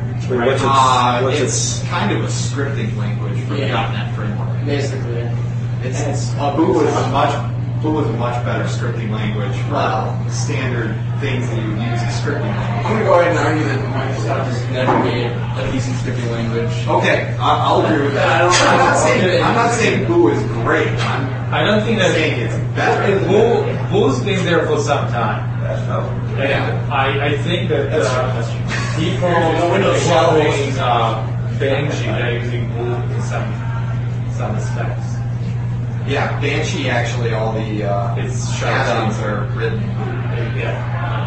It's kind of a scripting language for the .NET framework. Basically, Boo was a much better scripting language for standard things that you would use in scripting language. I'm going to go ahead and argue that Microsoft has never made a decent scripting language. Okay, I'll agree with that. I'm not saying Boo is great. I don't think that saying it's better. Boo's been there for some time. And I think that people following Banshee, they're using Boo in some respects. Yeah, Banshee actually, all the add-ons are written in Boo. Yeah.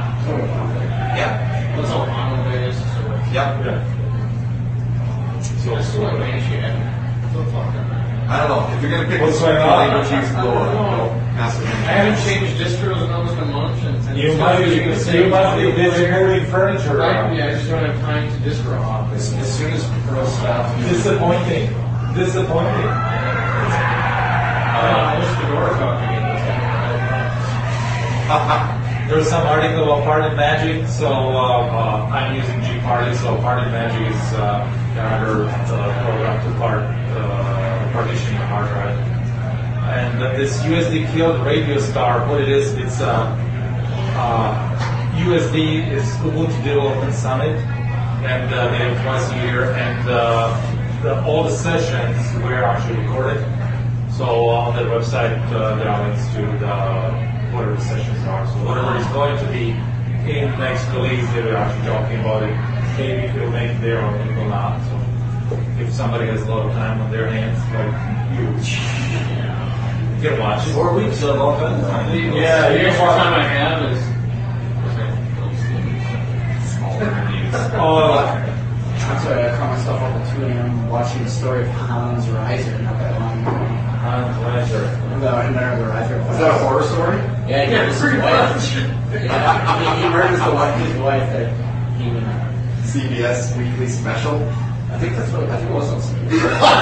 What's all monolith? Yep. Yeah. So Banshee and flip-flop. I don't know. If you're gonna pick What's a going scripting on? language, use Lua. Mess with I haven't changed distros in almost a month. And You must be busy moving furniture Right? around. Yeah, I just don't have time to distro hop. As soon as pro stuff. Disappointing. Disappointing. I wish the door talked to me. There's some article about Party Magic, so I'm using gParty, so Party Magic is another program to partition your hard drive. And this USD killed Radio Star, what it is, it's USD is Ubuntu Development Summit, and they have twice a year, and all the sessions were actually recorded. So on their website, there are links to whatever the sessions are. So whatever is going to be in next release, they were actually talking about it. Maybe it will make it there or it will not. So if somebody has a lot of time on their hands, like you can watch it. 4 weeks of all kinds of time. Yeah, the extra time I have is. I'm sorry, I caught myself up at 2 a.m. watching the story of Hans Reiser not that long ago. Hans Reiser. Remember the Reiser? Is that a horror story? Yeah, he murders his wife. Yeah, he murders his wife that he would. CBS Weekly Special. I think it was on CBS.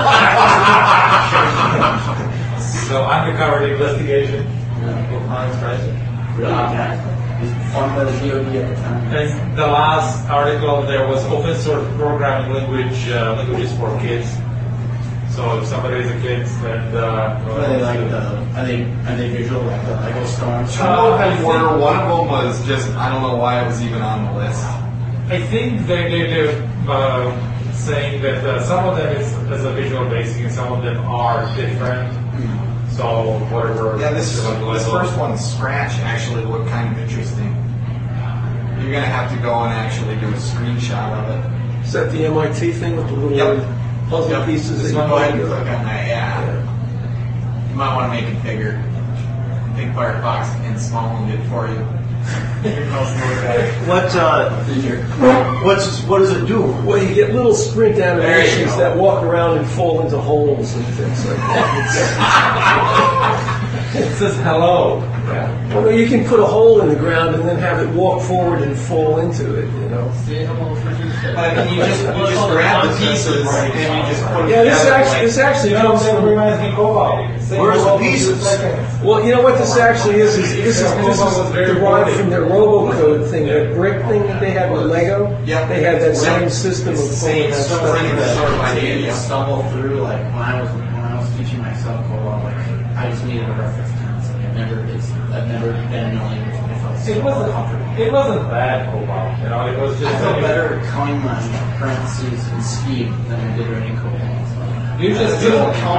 So undercover investigation of Hans Reiser. Really? Yeah. He was formed by the DoD at the time. And the last article there was open source programming languages for kids. So if somebody is a kid, and Are they like are they visual like the Lego Storm? Two of them were. One of them was just, I don't know why it was even on the list. I think they're saying that some of them is as a Visual Basic and some of them are different. So whatever. Yeah, this first one, Scratch, actually looked kind of interesting. You're gonna have to go and actually do a screenshot of it. Is that the MIT thing with the little puzzle pieces? This that one, you go ahead and do? click on that. Yeah. You might want to make it bigger. Big Firefox and small one did for you. What does it do? Well, you get little sprint animations that walk around and fall into holes and things like that. It says hello. Yeah. Well, you can put a hole in the ground and then have it walk forward and fall into it, you know. But you just grab the pieces and you just put them Yeah, together. this actually comes from. reminds me of Cobalt. Where's the pieces? Well, you know what this actually is this is derived from their RoboCode thing, that brick thing that they had with Lego. Yep. They had that same system of Same pulling that sort stuff of together. sort of idea. Stumble through like when I was teaching myself COBOL, like I just needed a reference tense. Like I've never been in a language that I felt so comfortable. It wasn't bad Cobalt. You know, it was just. I felt better counting my parentheses and speed than I did writing COBOL. You just do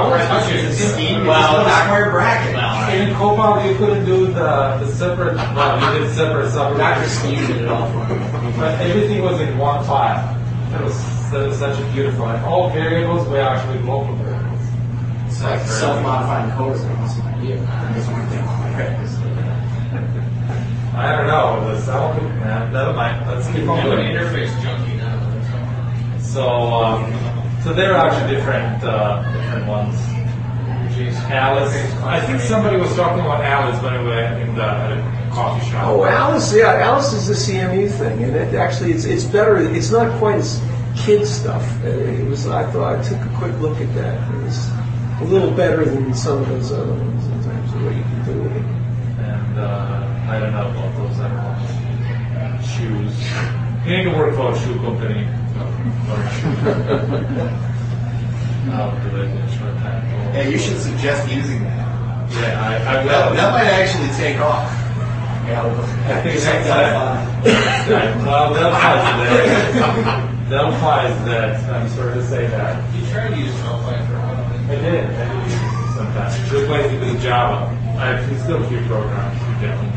Square bracket. in Cobalt you couldn't do the separate. Well, you did separate subgroups. Dr. Steve did it all for me. But everything was in one file. That was such a beautiful. And all variables were actually local variables. It's like self-modifying code is an awesome idea. That's one thing on my practice. I don't know. Never mind. Let's keep on I'm an going. interface junkie now. So there are actually different ones. Alice. I think somebody was talking about Alice when we were at a coffee shop. Oh, Alice, yeah, Alice is the CMU thing, and it's better. It's not quite as kid stuff. It was. I took a quick look at that. It was a little better than some of those other ones in terms of what you can do with it. And I don't know about those other ones. Shoes. You need to work for a shoe company. Yeah, you should suggest using that. Yeah, I will. That might actually take off. I think well, Delphi is that. I'm sorry to say that. You tried to use Delphi for a while. I did use it sometimes. Replace it with Java. I have still a few programs to Java.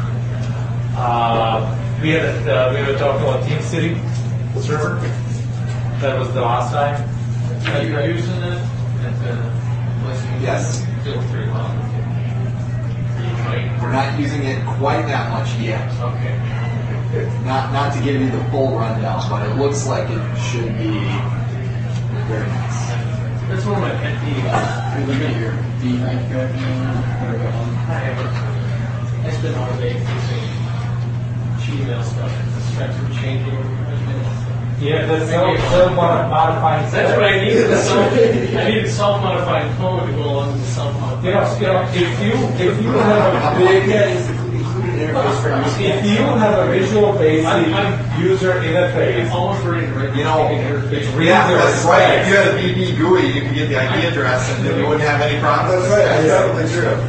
We were talking about TeamCity server. That was the last time. Are you using it at the place you Yes. feel pretty well? We're not using it quite that much yet. Okay. Not to give you the full rundown, but it looks like it should be very nice. That's one of my pet peeves. You look at your feedback graph. I spend all day fixing Gmail stuff. Trying to change it. Yeah, that's self-modifying. That's what I needed. I needed self-modifying code to go along with the self-modifying. If you have a big, if you have a Visual Basic user interface, I'm almost ready to write. You know, it's really yeah, that's right. If you had a BB GUI, you could get the IP address and then you wouldn't have any problems. That's definitely true.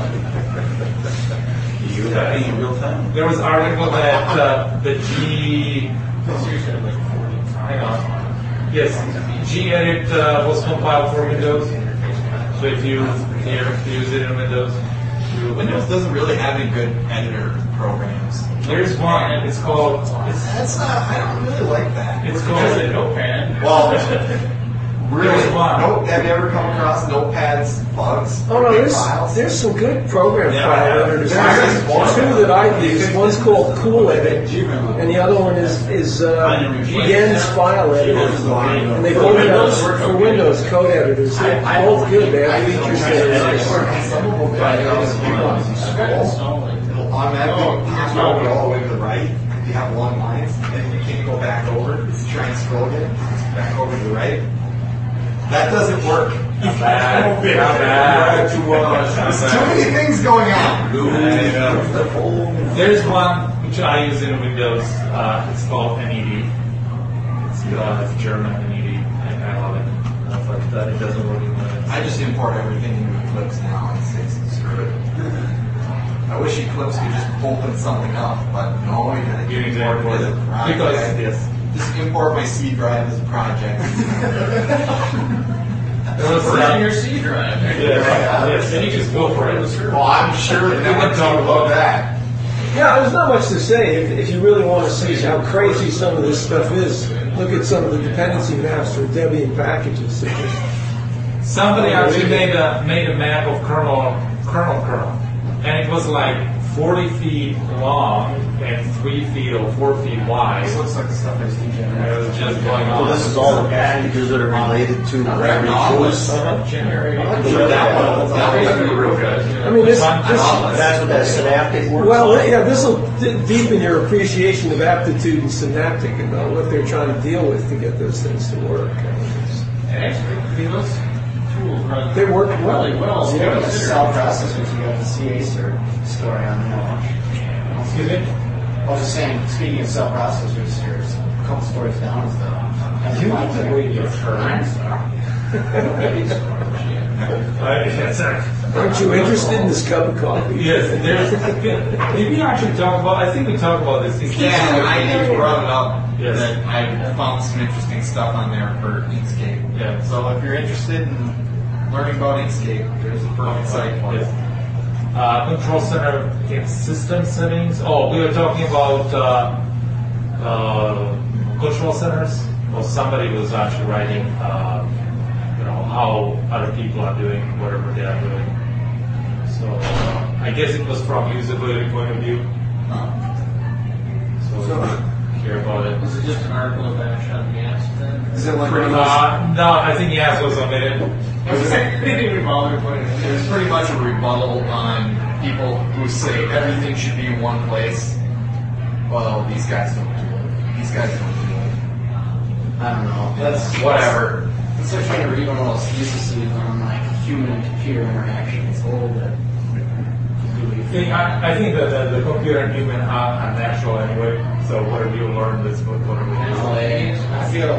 You have any in real time? There was an article that the G. Hang on. Yes, gedit was compiled for Windows. So if you use it in Windows, Windows doesn't really have any good editor programs. There's one. It's called. That's not. I don't really like that. It's called Notepad. Well, really, There's one. have you ever come across Notepad's bugs? Oh no, Big files? there's some good program file editors. There's Two that I use. One's called Cool Edit, and the other one is Yen's File Editor. And they both have for Windows code editors. They're both good. They have features that It'll automatically scroll all the way to the right if you have long lines, and you can't go back over. Try and scroll again, back over to the right. That doesn't work. Not bad. There's too many things going on. There's one which I use in Windows. It's called NED. It's German NED. I love it. But it doesn't work in Linux. I just import everything into Eclipse now and say screw it. I wish Eclipse could just open something up, but no, you need to import it. Because just import my C drive as a project. Put on your C drive. Yes, and you just go for it. Well, I'm sure that they would talk about that. Yeah, there's not much to say. If you really want to see how crazy some of this stuff is, look at some of the dependency maps for Debian packages. Somebody actually made a map of kernel, and it was like 40 feet long and 3 feet or 4 feet wide. This looks like the stuff I see It was just going on. Well, this is all the packages that are related to gravity tools. I mean, That's what that synaptic works well, like. yeah, this will deepen your appreciation of aptitude and synaptic and what they're trying to deal with to get those things to work. Actually, those tools run They work well. really well. So you got the cell processors, you got the CA story on that. Excuse me? I was just saying, speaking of cell processors, here's a couple stories down is the You need to wait your turn. Aren't you interested in this cup of coffee? Yes, did we actually talk about, I think we talked about this. Yeah, I think you brought it up. Yes. That I found some interesting stuff on there for Inkscape. Yeah. So if you're interested in learning about Inkscape, there's a perfect site for it. Yes. Control center in system settings. Oh, we were talking about control centers. Well, somebody was actually writing, how other people are doing whatever they are doing. So I guess it was from usability point of view. So hear about it. Was it just an article about shot gas then? Is it like No, I think Yas was omitted. Anything we bother to put in? There's pretty much a rebuttal on people who say everything should be in one place. Well, these guys don't do it. These guys don't do it. I don't know. That's whatever. It's like trying to read one of those theses on like human and computer interaction. It's a little bit. I think that the computer and human are natural anyway. So whatever you learn, that's whatever you do. I feel.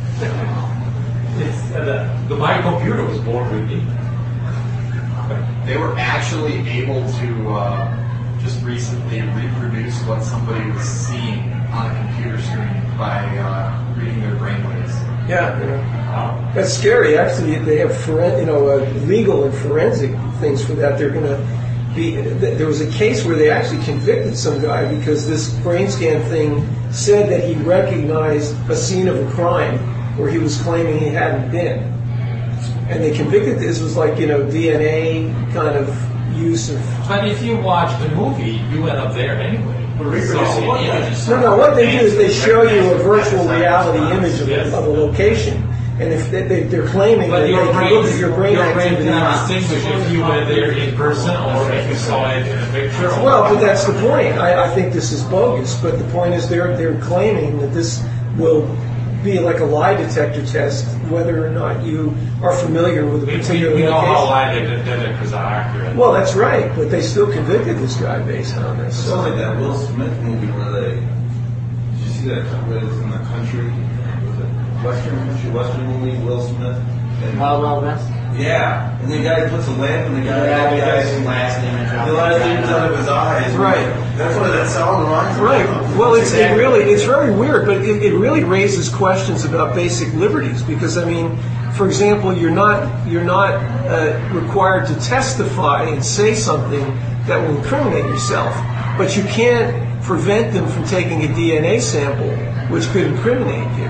The my computer was born with me. They were actually able to just recently reproduce what somebody was seeing on a computer screen by reading their brainwaves. Yeah, that's scary. Actually, they have legal and forensic things for that. They're going to be. There was a case where they actually convicted some guy because this brain scan thing said that he recognized a scene of a crime where he was claiming he hadn't been, and they convicted. This was like DNA kind of use of. But if you watch the movie, you end up there anyway. No, what they do is they show you a virtual reality image of a location, And if they're claiming that But they your can brain, look at your brain activity. cannot distinguish if you were there in person or if you saw it in a picture. Or Well, but that's the point. I think this is bogus. But the point is, they're claiming that this will be like a lie detector test, whether or not you are familiar with a particular we know how location. lie detectors are accurate. Well, that's right, but they still convicted this guy based on this. It's like that Will Smith movie where did you see that? Where it's in the country, was it Western movie, Will Smith? And, Wild Wild West. yeah, and the guy puts a lamp in the guy's last image. the last image out of his eyes. Right. That's what that sound reminds me Right. of. Well, it's very weird, but it really raises questions about basic liberties because, I mean, for example, you're not required to testify and say something that will incriminate yourself, but you can't prevent them from taking a DNA sample, which could incriminate you.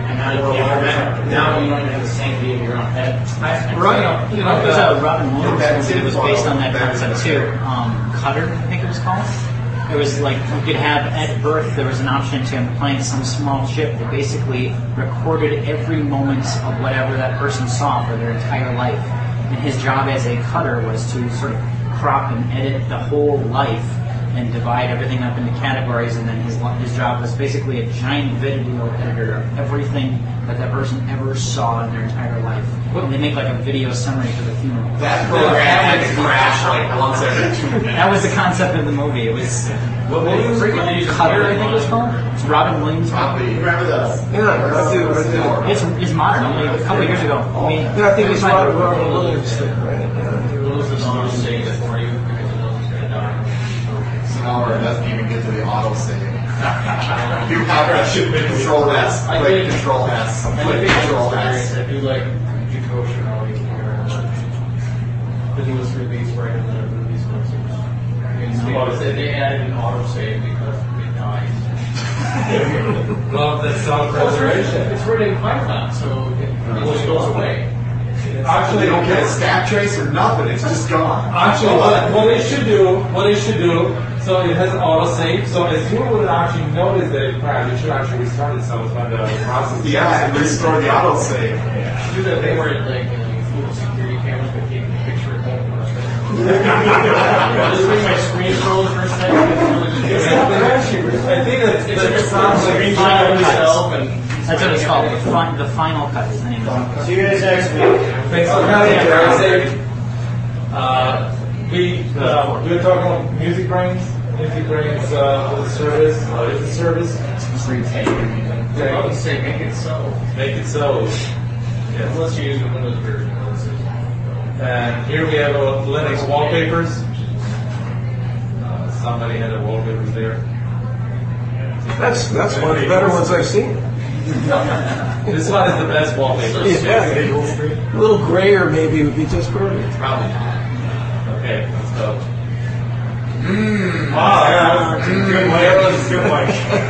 Now you don't even have the sanctity of your own head. Right. There's a Robin Williams movie that was based on that concept too. Cutter, I think it was called. It was like you could have at birth there was an option to implant some small chip that basically recorded every moment of whatever that person saw for their entire life. And his job as a cutter was to sort of crop and edit the whole life and divide everything up into categories, and then his job was basically a giant video editor of everything that person ever saw in their entire life. And they make like a video summary for the funeral. That program had to crash like once every 2 minutes. That was the concept of the movie. It was What movie was it? Cutter, I think it was called. It's Robin Williams. Probably. Remember the? Yeah, I do. It's modern, only a couple of years ago. I mean, Yeah, I think it's Robin Williams thing, right? Those are the ones saying it for you because it knows it's going to die. So now it doesn't even get to the auto save. You have to Control S. Click Control S. Click Control S. I do like Jacob Shirley. The newest release right in the release notes. They added an autosave because it dies. Love that self-preservation. It's written in Python, so it just goes away. Actually, they don't get a stat trace or nothing. It's just gone. Actually, what they should do, so it has an autosave. So as you would actually notice that it crashed, it should actually restart itself when the process. Yeah, and restore the autosave. Do that thing where like fool security cameras can take a picture of home for a second. Just bring my screen froze for a second. I think that sounds like myself and. that's what it's called. The Final Cut is the name of it. See you guys next week. Thanks for coming, guys. We're talking about Music Brains. Music Brains was a service. It's a service. I would say make it so. Make it so. Yes. Unless you use the Windows version. And here we have Linux wallpapers. Somebody had a wallpapers there. That's one of the better ones I've seen. This one is the best wallpaper. Yeah. A little grayer maybe would be just perfect. Probably not. Okay, let's go. Wow, good one.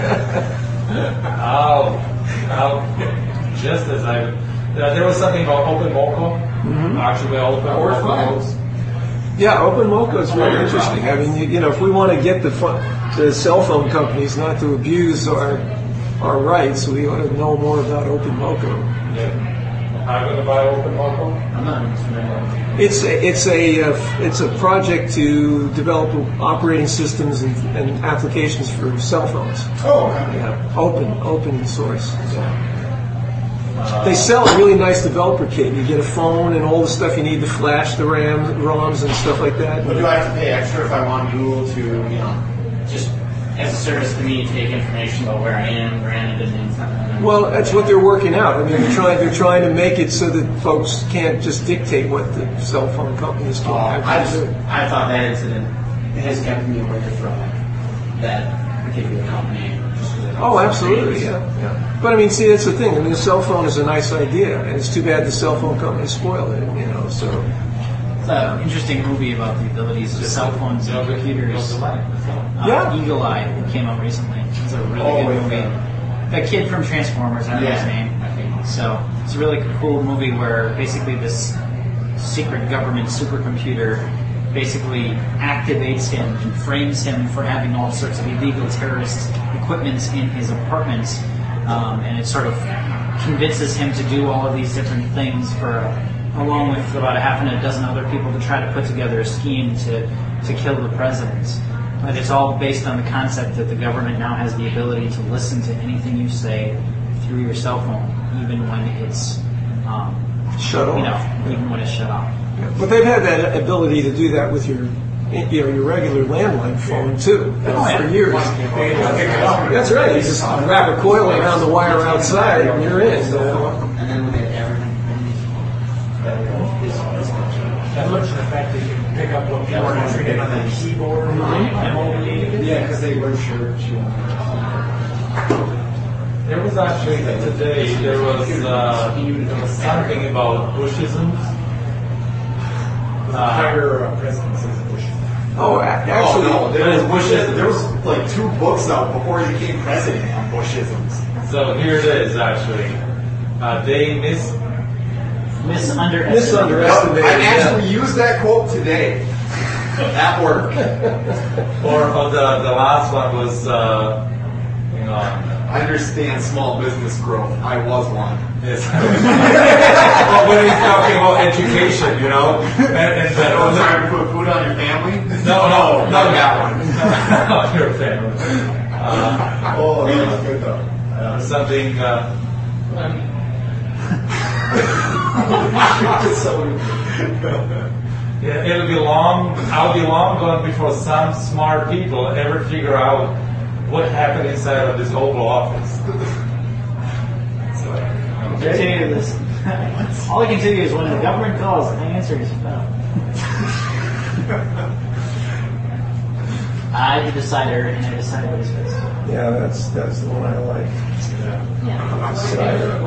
Just as there was something about OpenMoco. Actually, all of our folks. Yeah, OpenMoco is very interesting. I mean, you know, if we want to get the cell phone companies not to abuse our rights, we ought to know more about OpenMoco. Yeah. I'm going to buy OpenMoco. I'm not familiar. It's a project to develop operating systems and applications for cell phones. Oh, Yeah, open source. They sell a really nice developer kit. You get a phone and all the stuff you need to flash the ROMs and stuff like that. But do I have to pay extra if I want Google to, just as a service to me, take information about where I am, granted, and then Well, that's what they're working out. I mean, they're trying to make it so that folks can't just dictate what the cell phone companies can actually do. I thought that incident has kept me away from that particular company. Oh, absolutely, yeah. But I mean, see, that's the thing. I mean, the cell phone is a nice idea, and it's too bad the cell phone companies spoil it. So It's an interesting movie about the abilities of cell phones and computers. Eagle Eye came out recently. It's a really good movie. The kid from Transformers, I don't know his name. So it's a really cool movie where basically this secret government supercomputer basically activates him and frames him for having all sorts of illegal terrorist equipment in his apartment, and it sort of convinces him to do all of these different things along with about a half and a dozen other people to try to put together a scheme to kill the president. But it's all based on the concept that the government now has the ability to listen to anything you say through your cell phone, even when it's shut off. Even when it's shut off. But they've had that ability to do that with your regular landline phone too for years. That's right. You just wrap a coil around the wire outside, and you're in. And then when they had everything. I looked at the fact that you can pick up what people are entering on the keyboard. Yeah, because they weren't sure. There was actually today. There was something about Bushisms. Higher presidencies of Bush. Oh, actually, there was like 2 books out before he became president on Bushisms. So here it is, actually. They I misunderestimated. actually used that quote today at work. Or the last one was, I understand small business growth. I was one. Yes. Well, when he's talking about education, and trying to put food on your family? No, not that one. Not your family. That was good though. Something. Yeah, it'll be long. I'll be long gone before some smart people ever figure out what happened inside of this Oval Office. Continue this. All I can tell you is when the government calls, the answer is no. I'm the decider, and I decide what is best. Yeah, that's the one I like. Decider.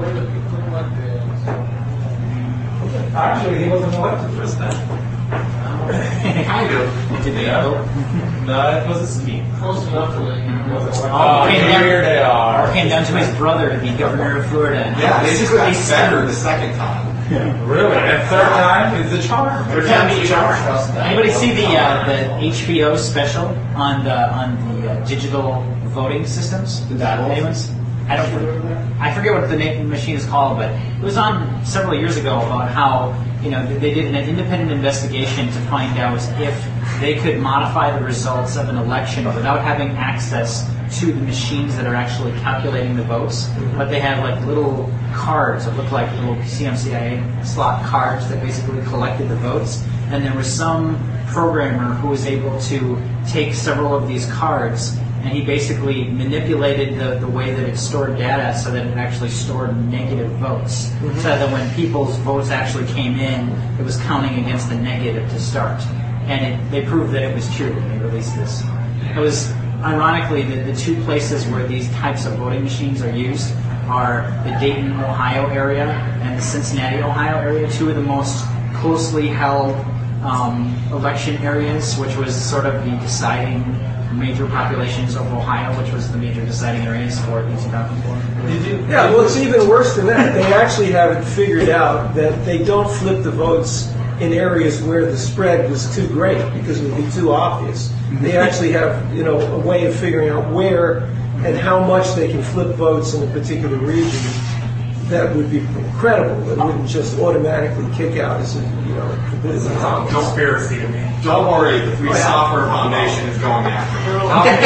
Actually, he wasn't elected president. Kind of. No, it was a scheme. Close enough to it. Here they are. Came down to his brother, the governor of Florida. Yeah, they just got better the second time. Really? And third time is the charm. Third time is the charm. Anybody see the HBO special on the digital voting systems? Anyways? I forget what the name of the machine is called, but it was on several years ago about how they did an independent investigation to find out if they could modify the results of an election without having access to the machines that are actually calculating the votes. But they have like little cards that look like little CMCIA slot cards that basically collected the votes. And there was some programmer who was able to take several of these cards, and he basically manipulated the way that it stored data so that it actually stored negative votes. So that when people's votes actually came in, it was counting against the negative to start. And they proved that it was true when they released this. It was, ironically, the 2 places where these types of voting machines are used are the Dayton, Ohio area and the Cincinnati, Ohio area, 2 of the most closely held election areas, which was sort of the deciding major populations of Ohio, which was the major deciding areas for the 2004. Yeah, well, it's even worse than that. They actually have it figured out that they don't flip the votes in areas where the spread was too great because it would be too obvious. They actually have, a way of figuring out where and how much they can flip votes in a particular region that would be credible. It wouldn't just automatically kick out as a completely obvious. Conspiracy to me. Don't worry, the Free Software Foundation is going after it.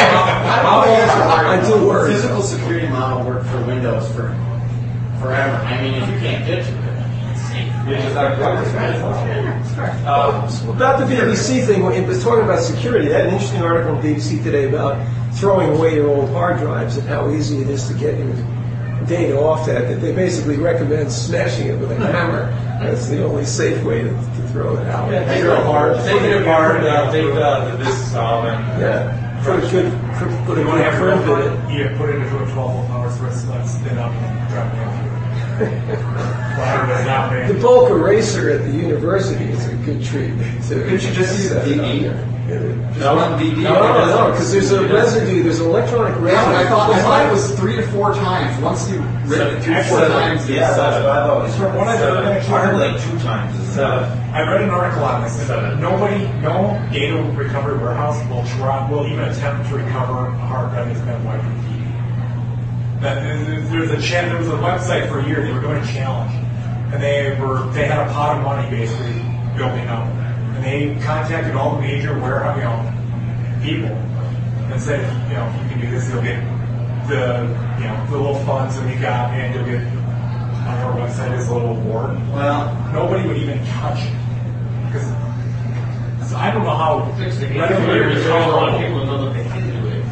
I do worry. Physical security model worked for Windows for forever. I mean, if you can't get to it, it's safe. About the BBC thing, it was talking about security. They had an interesting article on BBC today about throwing away your old hard drives and how easy it is to get your data off that they basically recommend smashing it with a hammer. That's the only safe way to throw it out. Yeah, take it apart, take the disk off, and put a good put a good print in it. Yeah, put it into a 12-volt power source, spin up and drop it into it. The bulk eraser at the university is a good treatment too. Could you just use a DD? No, because there's a residue. There's an electronic residue. Yeah, I thought it was 3 to 4 times. Once you read it 2 to 4 times, yeah, that's what I thought. It's from what I heard like 2 times. I read an article on this. No data recovery warehouse will even attempt to recover a hard drive that's been wiped from DD. There was a website for a year. They were doing a challenge, and they had a pot of money basically building up, and they contacted all the major warehouse, people, and said, if you can do this, you'll get the little funds that we got, and you'll get on our website is a little award. Well, nobody would even touch it because so I don't know how regulators a lot of people know that they can do it.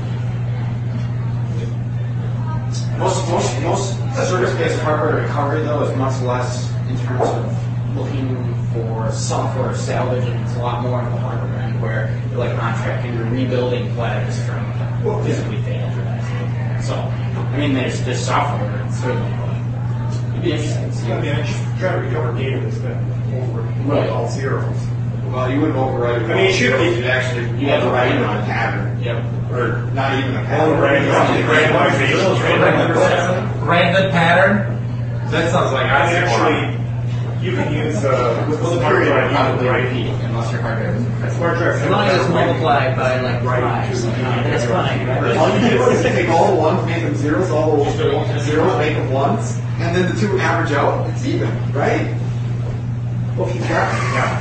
Most service-based hardware recovery, though, is much less in terms of looking for software salvage, and it's a lot more on the hardware end where you're like on-tracking, you're rebuilding flags from physically failed drives. So, I mean, there's software, certainly, but it'd be interesting to see. I mean, I just try to recover data that's been over all zeros. Well, you wouldn't override it. I mean, it should be. You actually have to write it on a pattern. Yep. Or not even a pattern. Random pattern? That sounds like I actually, you can use the period would probably repeat unless your hard drive is smart drive. as long as it's multiplied by like 5, that's fine. All you do is take all the ones, make them zeros, all the zeros, make them ones, and then the two average out. It's even, right? Well, if you have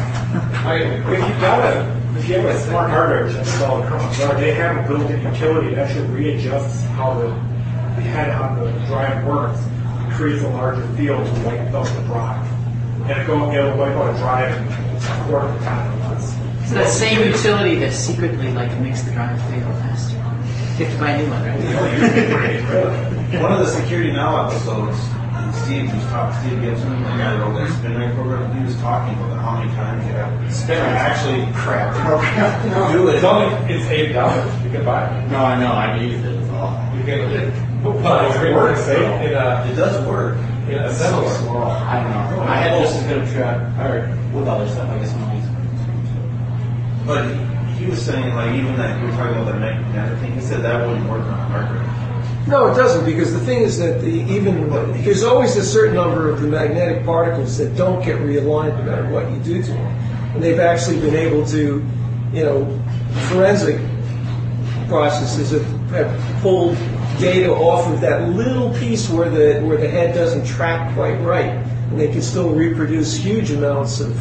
a smart hard drive that's installed across, they have a built-in utility that actually readjusts how the head on the drive works. It creates a larger field to wipe out the drive. And it'll wipe out a drive in a quarter of the time at once. It's that same utility that secretly makes the drive fail faster. You have to buy a new one, right? One of the Security Now episodes, Steve Gibson, the guy that wrote that SpinRite program, he was talking about how many times you have SpinRite actually crap do it. It's $8. You can buy it. No, I know. I've used it as well. You can. Well, it works. It does work. In a similar. I don't know. I had just as good a track with other stuff. I guess money's. But he was saying, even that you were talking about the magnetic thing, he said that wouldn't work on a hard drive. No, it doesn't, because the thing is that there's always a certain number of the magnetic particles that don't get realigned no matter what you do to them. And they've actually been able to, forensic processes have pulled data off of that little piece where the head doesn't track quite right, and they can still reproduce huge amounts of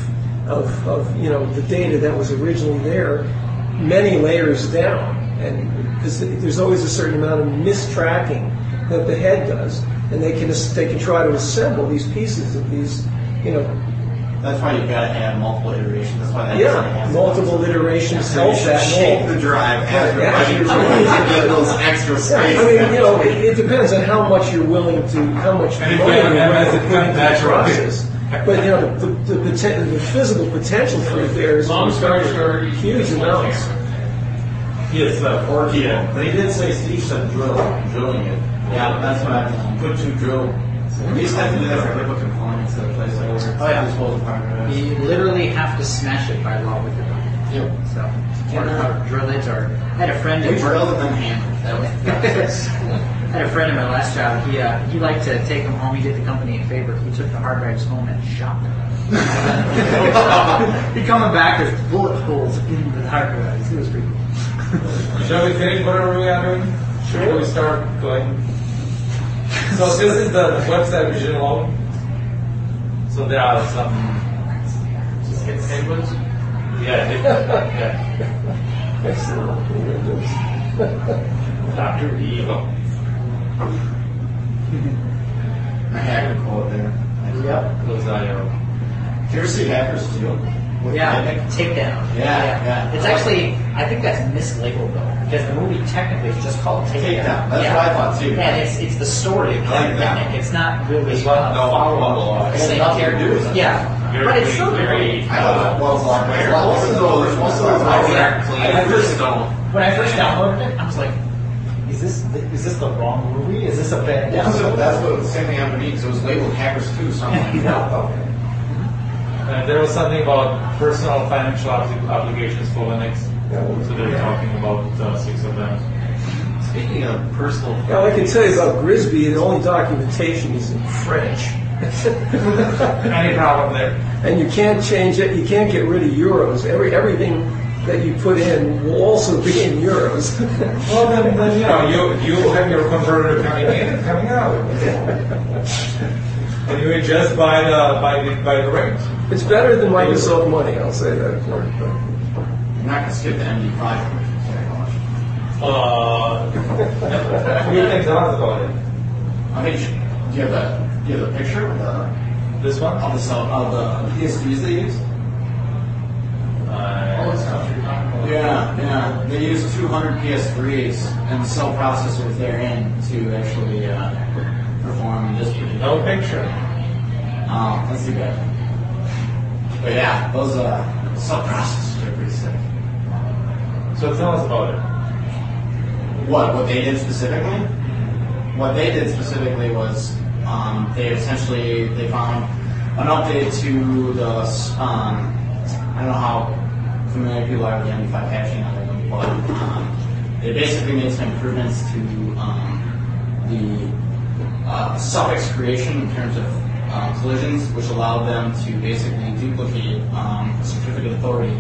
the data that was originally there, many layers down. And because there's always a certain amount of mistracking that the head does, and they can try to assemble these pieces of these, That's why you've got to have multiple iterations. That's why that multiple iterations so help that shape the drive after to get those extra space. it depends on how much you're willing to, how much money you're willing to put into the process. But the physical potential for it there is huge amounts. Yes, They did say Steve said drilling it. Yeah, that's what I've done. Put two drill. We used to have to do that for HIPAA components at a place like this. Oh yeah, disposal part of it. You literally have to smash it by law with your gun. Yep. So, learn how to drill it, or I had a friend We drilled and then hammered. That was the process. I had a friend in my last job. He liked to take them home. He did the company a favor. He took the hard drives home and shot them. He coming back, there's bullet holes in the hard drives. It was pretty cool. Shall we finish whatever we are doing? Shall we start going? So this is the website vision alone. So there are some headwinds. Yeah. Dr. Evil. I hacker quote there. Yep. Those are your. Do you ever see Hackers 2? Takedown. Yeah. It's actually, I think that's mislabeled though, because the movie technically is just called Takedown. That's what I thought too. Yeah, it's the story of Kevin Mitnick. It's not really It's not follow-up. It has nothing to do with it. Yeah, but it's still very. I thought it was a lot better. Most of those When I first downloaded it, I was like, is this the wrong movie? Is this a bad download? That's what the same thing happened to me, because it was labeled Hackers 2, so I'm like, no. There was something about personal financial obligations for Linux. So they're talking about 6 of them. Speaking of personal, Well, I can tell you about Grisby. The only documentation is in French. Any problem there? And you can't change it. You can't get rid of euros. Everything that you put in will also be in euros. Well, then you have your converter coming in and coming out, and you adjust by the rate. It's better than Microsoft Money, I'll say that for it. But. You're not going to skip the MD5 version. What do you think tell us about it? I think do you have the picture of This one? the PS3s they use? Yeah. They use 200 PS3s and the cell processors therein to actually perform this particular. No picture. Let's see that. But yeah, those cell processors are pretty sick. So tell us about it. What they did specifically? What they did specifically was they found an update to the I don't know how familiar people are with the MD5 patching algorithm, but they basically made some improvements to the suffix creation in terms of collisions, which allowed them to basically duplicate certificate authority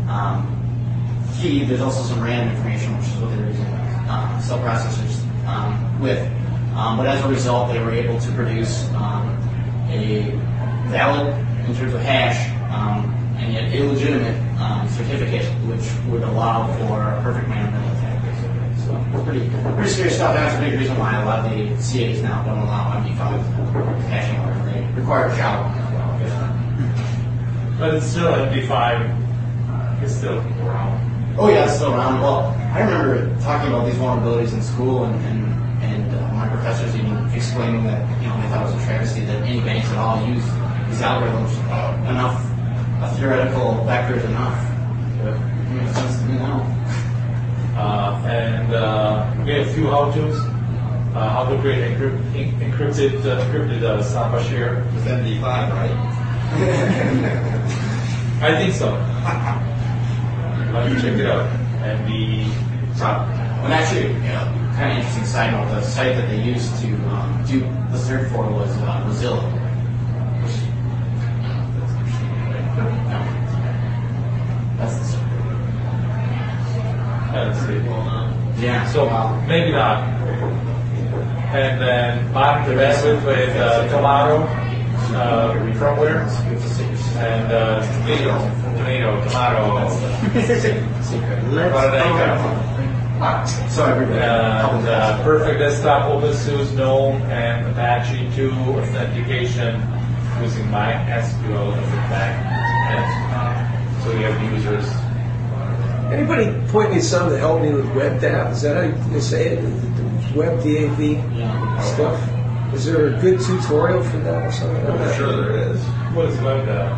key. There's also some random information, which is what they were using cell processors with. But as a result, they were able to produce a valid, in terms of hash, and yet illegitimate certificate, which would allow for a perfect man-in-the-middle attack, basically. So it's pretty serious stuff. That's a big reason why a lot of the CAs now don't allow MD5 hashing, or they require shallow one as well. But it's still MD5. It's still around. Oh yeah, it's still around. Well, I remember talking about these vulnerabilities in school, and my professors even explaining that they thought it was a travesty that any banks at all use these algorithms. Enough theoretical vectors enough. It makes sense to me now. And we have a few how-tos. How to create encrypted Samba share With MD5, right? I think so. Let me check it out. And And actually, kind of interesting side note, the site that they used to do the search for was Mozilla. That's the search. let's see. Yeah. So maybe not. And then bottom to best with tomato firmware and tomato. So everybody. And perfect desktop, OpenSUSE, GNOME, and Apache 2 authentication using MySQL as a backend. So we have users. Anybody point me some that help me with WebDAV? Is that how you say it? The WebDAV stuff? Is there a good tutorial for that or something? I'm sure there is. What is WebDAV?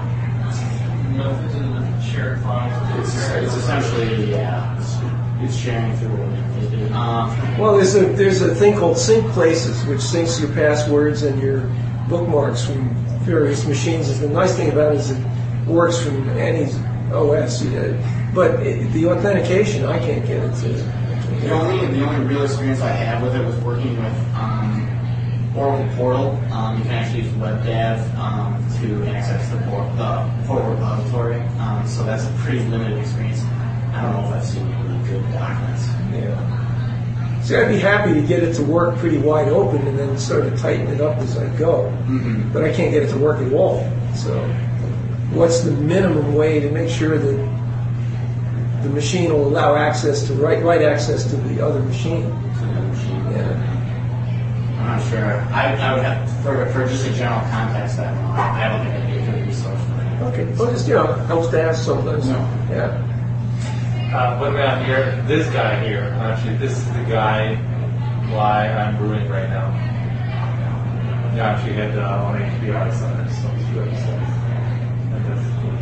Shared files. It's essentially, it's sharing through Well, there's a thing called Sync Places, which syncs your passwords and your bookmarks from various machines. And the nice thing about it is it works from any OS. But the authentication, I can't get it to. The only real experience I had with it was working with Oracle Portal. You can actually use WebDAV to access the portal repository. So that's a pretty limited experience. I don't know if I've seen really good documents. Yeah. See, I'd be happy to get it to work pretty wide open and then sort of tighten it up as I go. Mm-hmm. But I can't get it to work at all. So what's the minimum way to make sure that the machine will allow access to write access to the other machine? Yeah. I'm not sure. I would have, for just a general context, I don't think I'd be a good resource for that. Okay. Well, just, helps to ask sometimes. No. Yeah. What about here? This guy here. Actually, this is the guy why I'm brewing right now. Yeah, actually had on HBR some few episodes. And that's what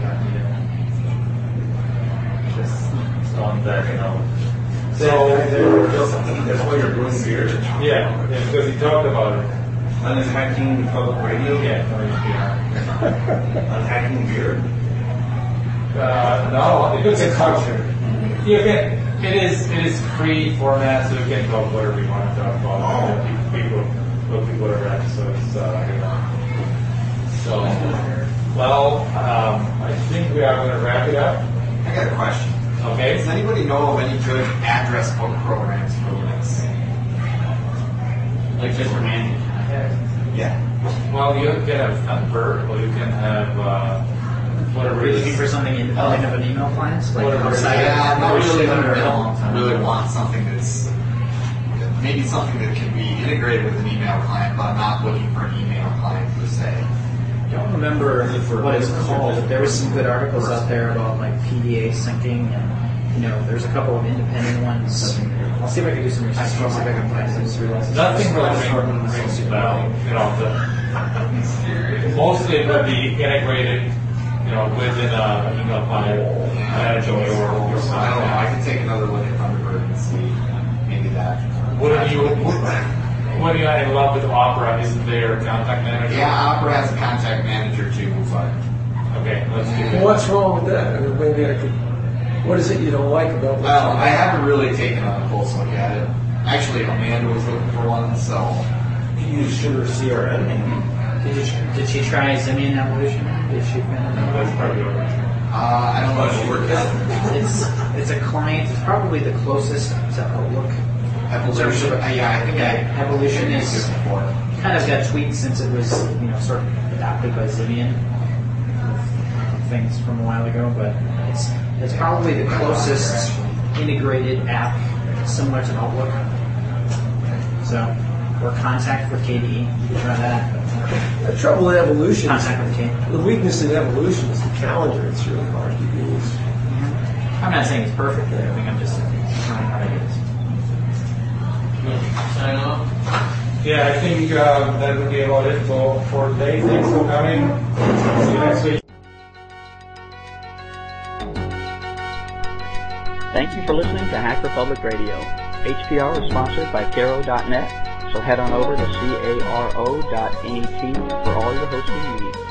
just on that, So That's why you're brewing beer. yeah, because he talked about it. Unhacking public radio. Yeah, on HBR. Unhacking beer. No, it's a culture. You can. It is free format, so you can talk whatever you want to talk about. People look at whatever episodes. So, well, I think we are going to wrap it up. I got a question. Okay. Does anybody know of any good address book programs for Linux? Like just for managing contacts? Yeah. Well, you can have Thunderbird, or you can have whatever. Are you it looking is. for something independent of an email client? Like Whatever it is. outside Yeah, of not really. Thunder I a long time don't really ago? want something that's maybe something that can be integrated with an email client, but I'm not looking for an email client per se. I don't remember what it's called, but there was some good articles out there about like PDA syncing, and there's a couple of independent ones. I'll see if I can do some research. See if I can find some realize. Nothing really rings a bell. Mostly it would be integrated, within an email client, managing your I don't know. I contact. can take another look at Thunderbird and see maybe that. When you are in love with Opera, isn't there a contact manager? Yeah, Opera has a contact manager too, but Okay, let's do Well, that. what's wrong with that? I mean, maybe I could. What is it you don't like about what well, you I haven't really taken a close look at it. Actually, Amanda was looking for one, so You use Sugar CRM. Did she try Simian Evolution? Did she find it? That's probably over. I don't know if it worked out. It's a client. It's probably the closest to Outlook. Evolution. Yeah, I think Evolution is good before. kind of got tweaked since it was sort of adopted by Simian things from a while ago, but it's probably the closest integrated app similar to Outlook. So, or Contact with KDE. You can try that. The trouble with Evolution, Contact with KDE. the weakness in Evolution is the calendar. It's really hard to use. I'm not saying it's perfect. I think I'm just trying how it is. Sign off. Yeah, I think that would be about it for today. Thanks for coming. See you next week. Thank you for listening to Hack Republic Radio. HPR is sponsored by Caro.net, so head on over to caro.net for all your hosting needs.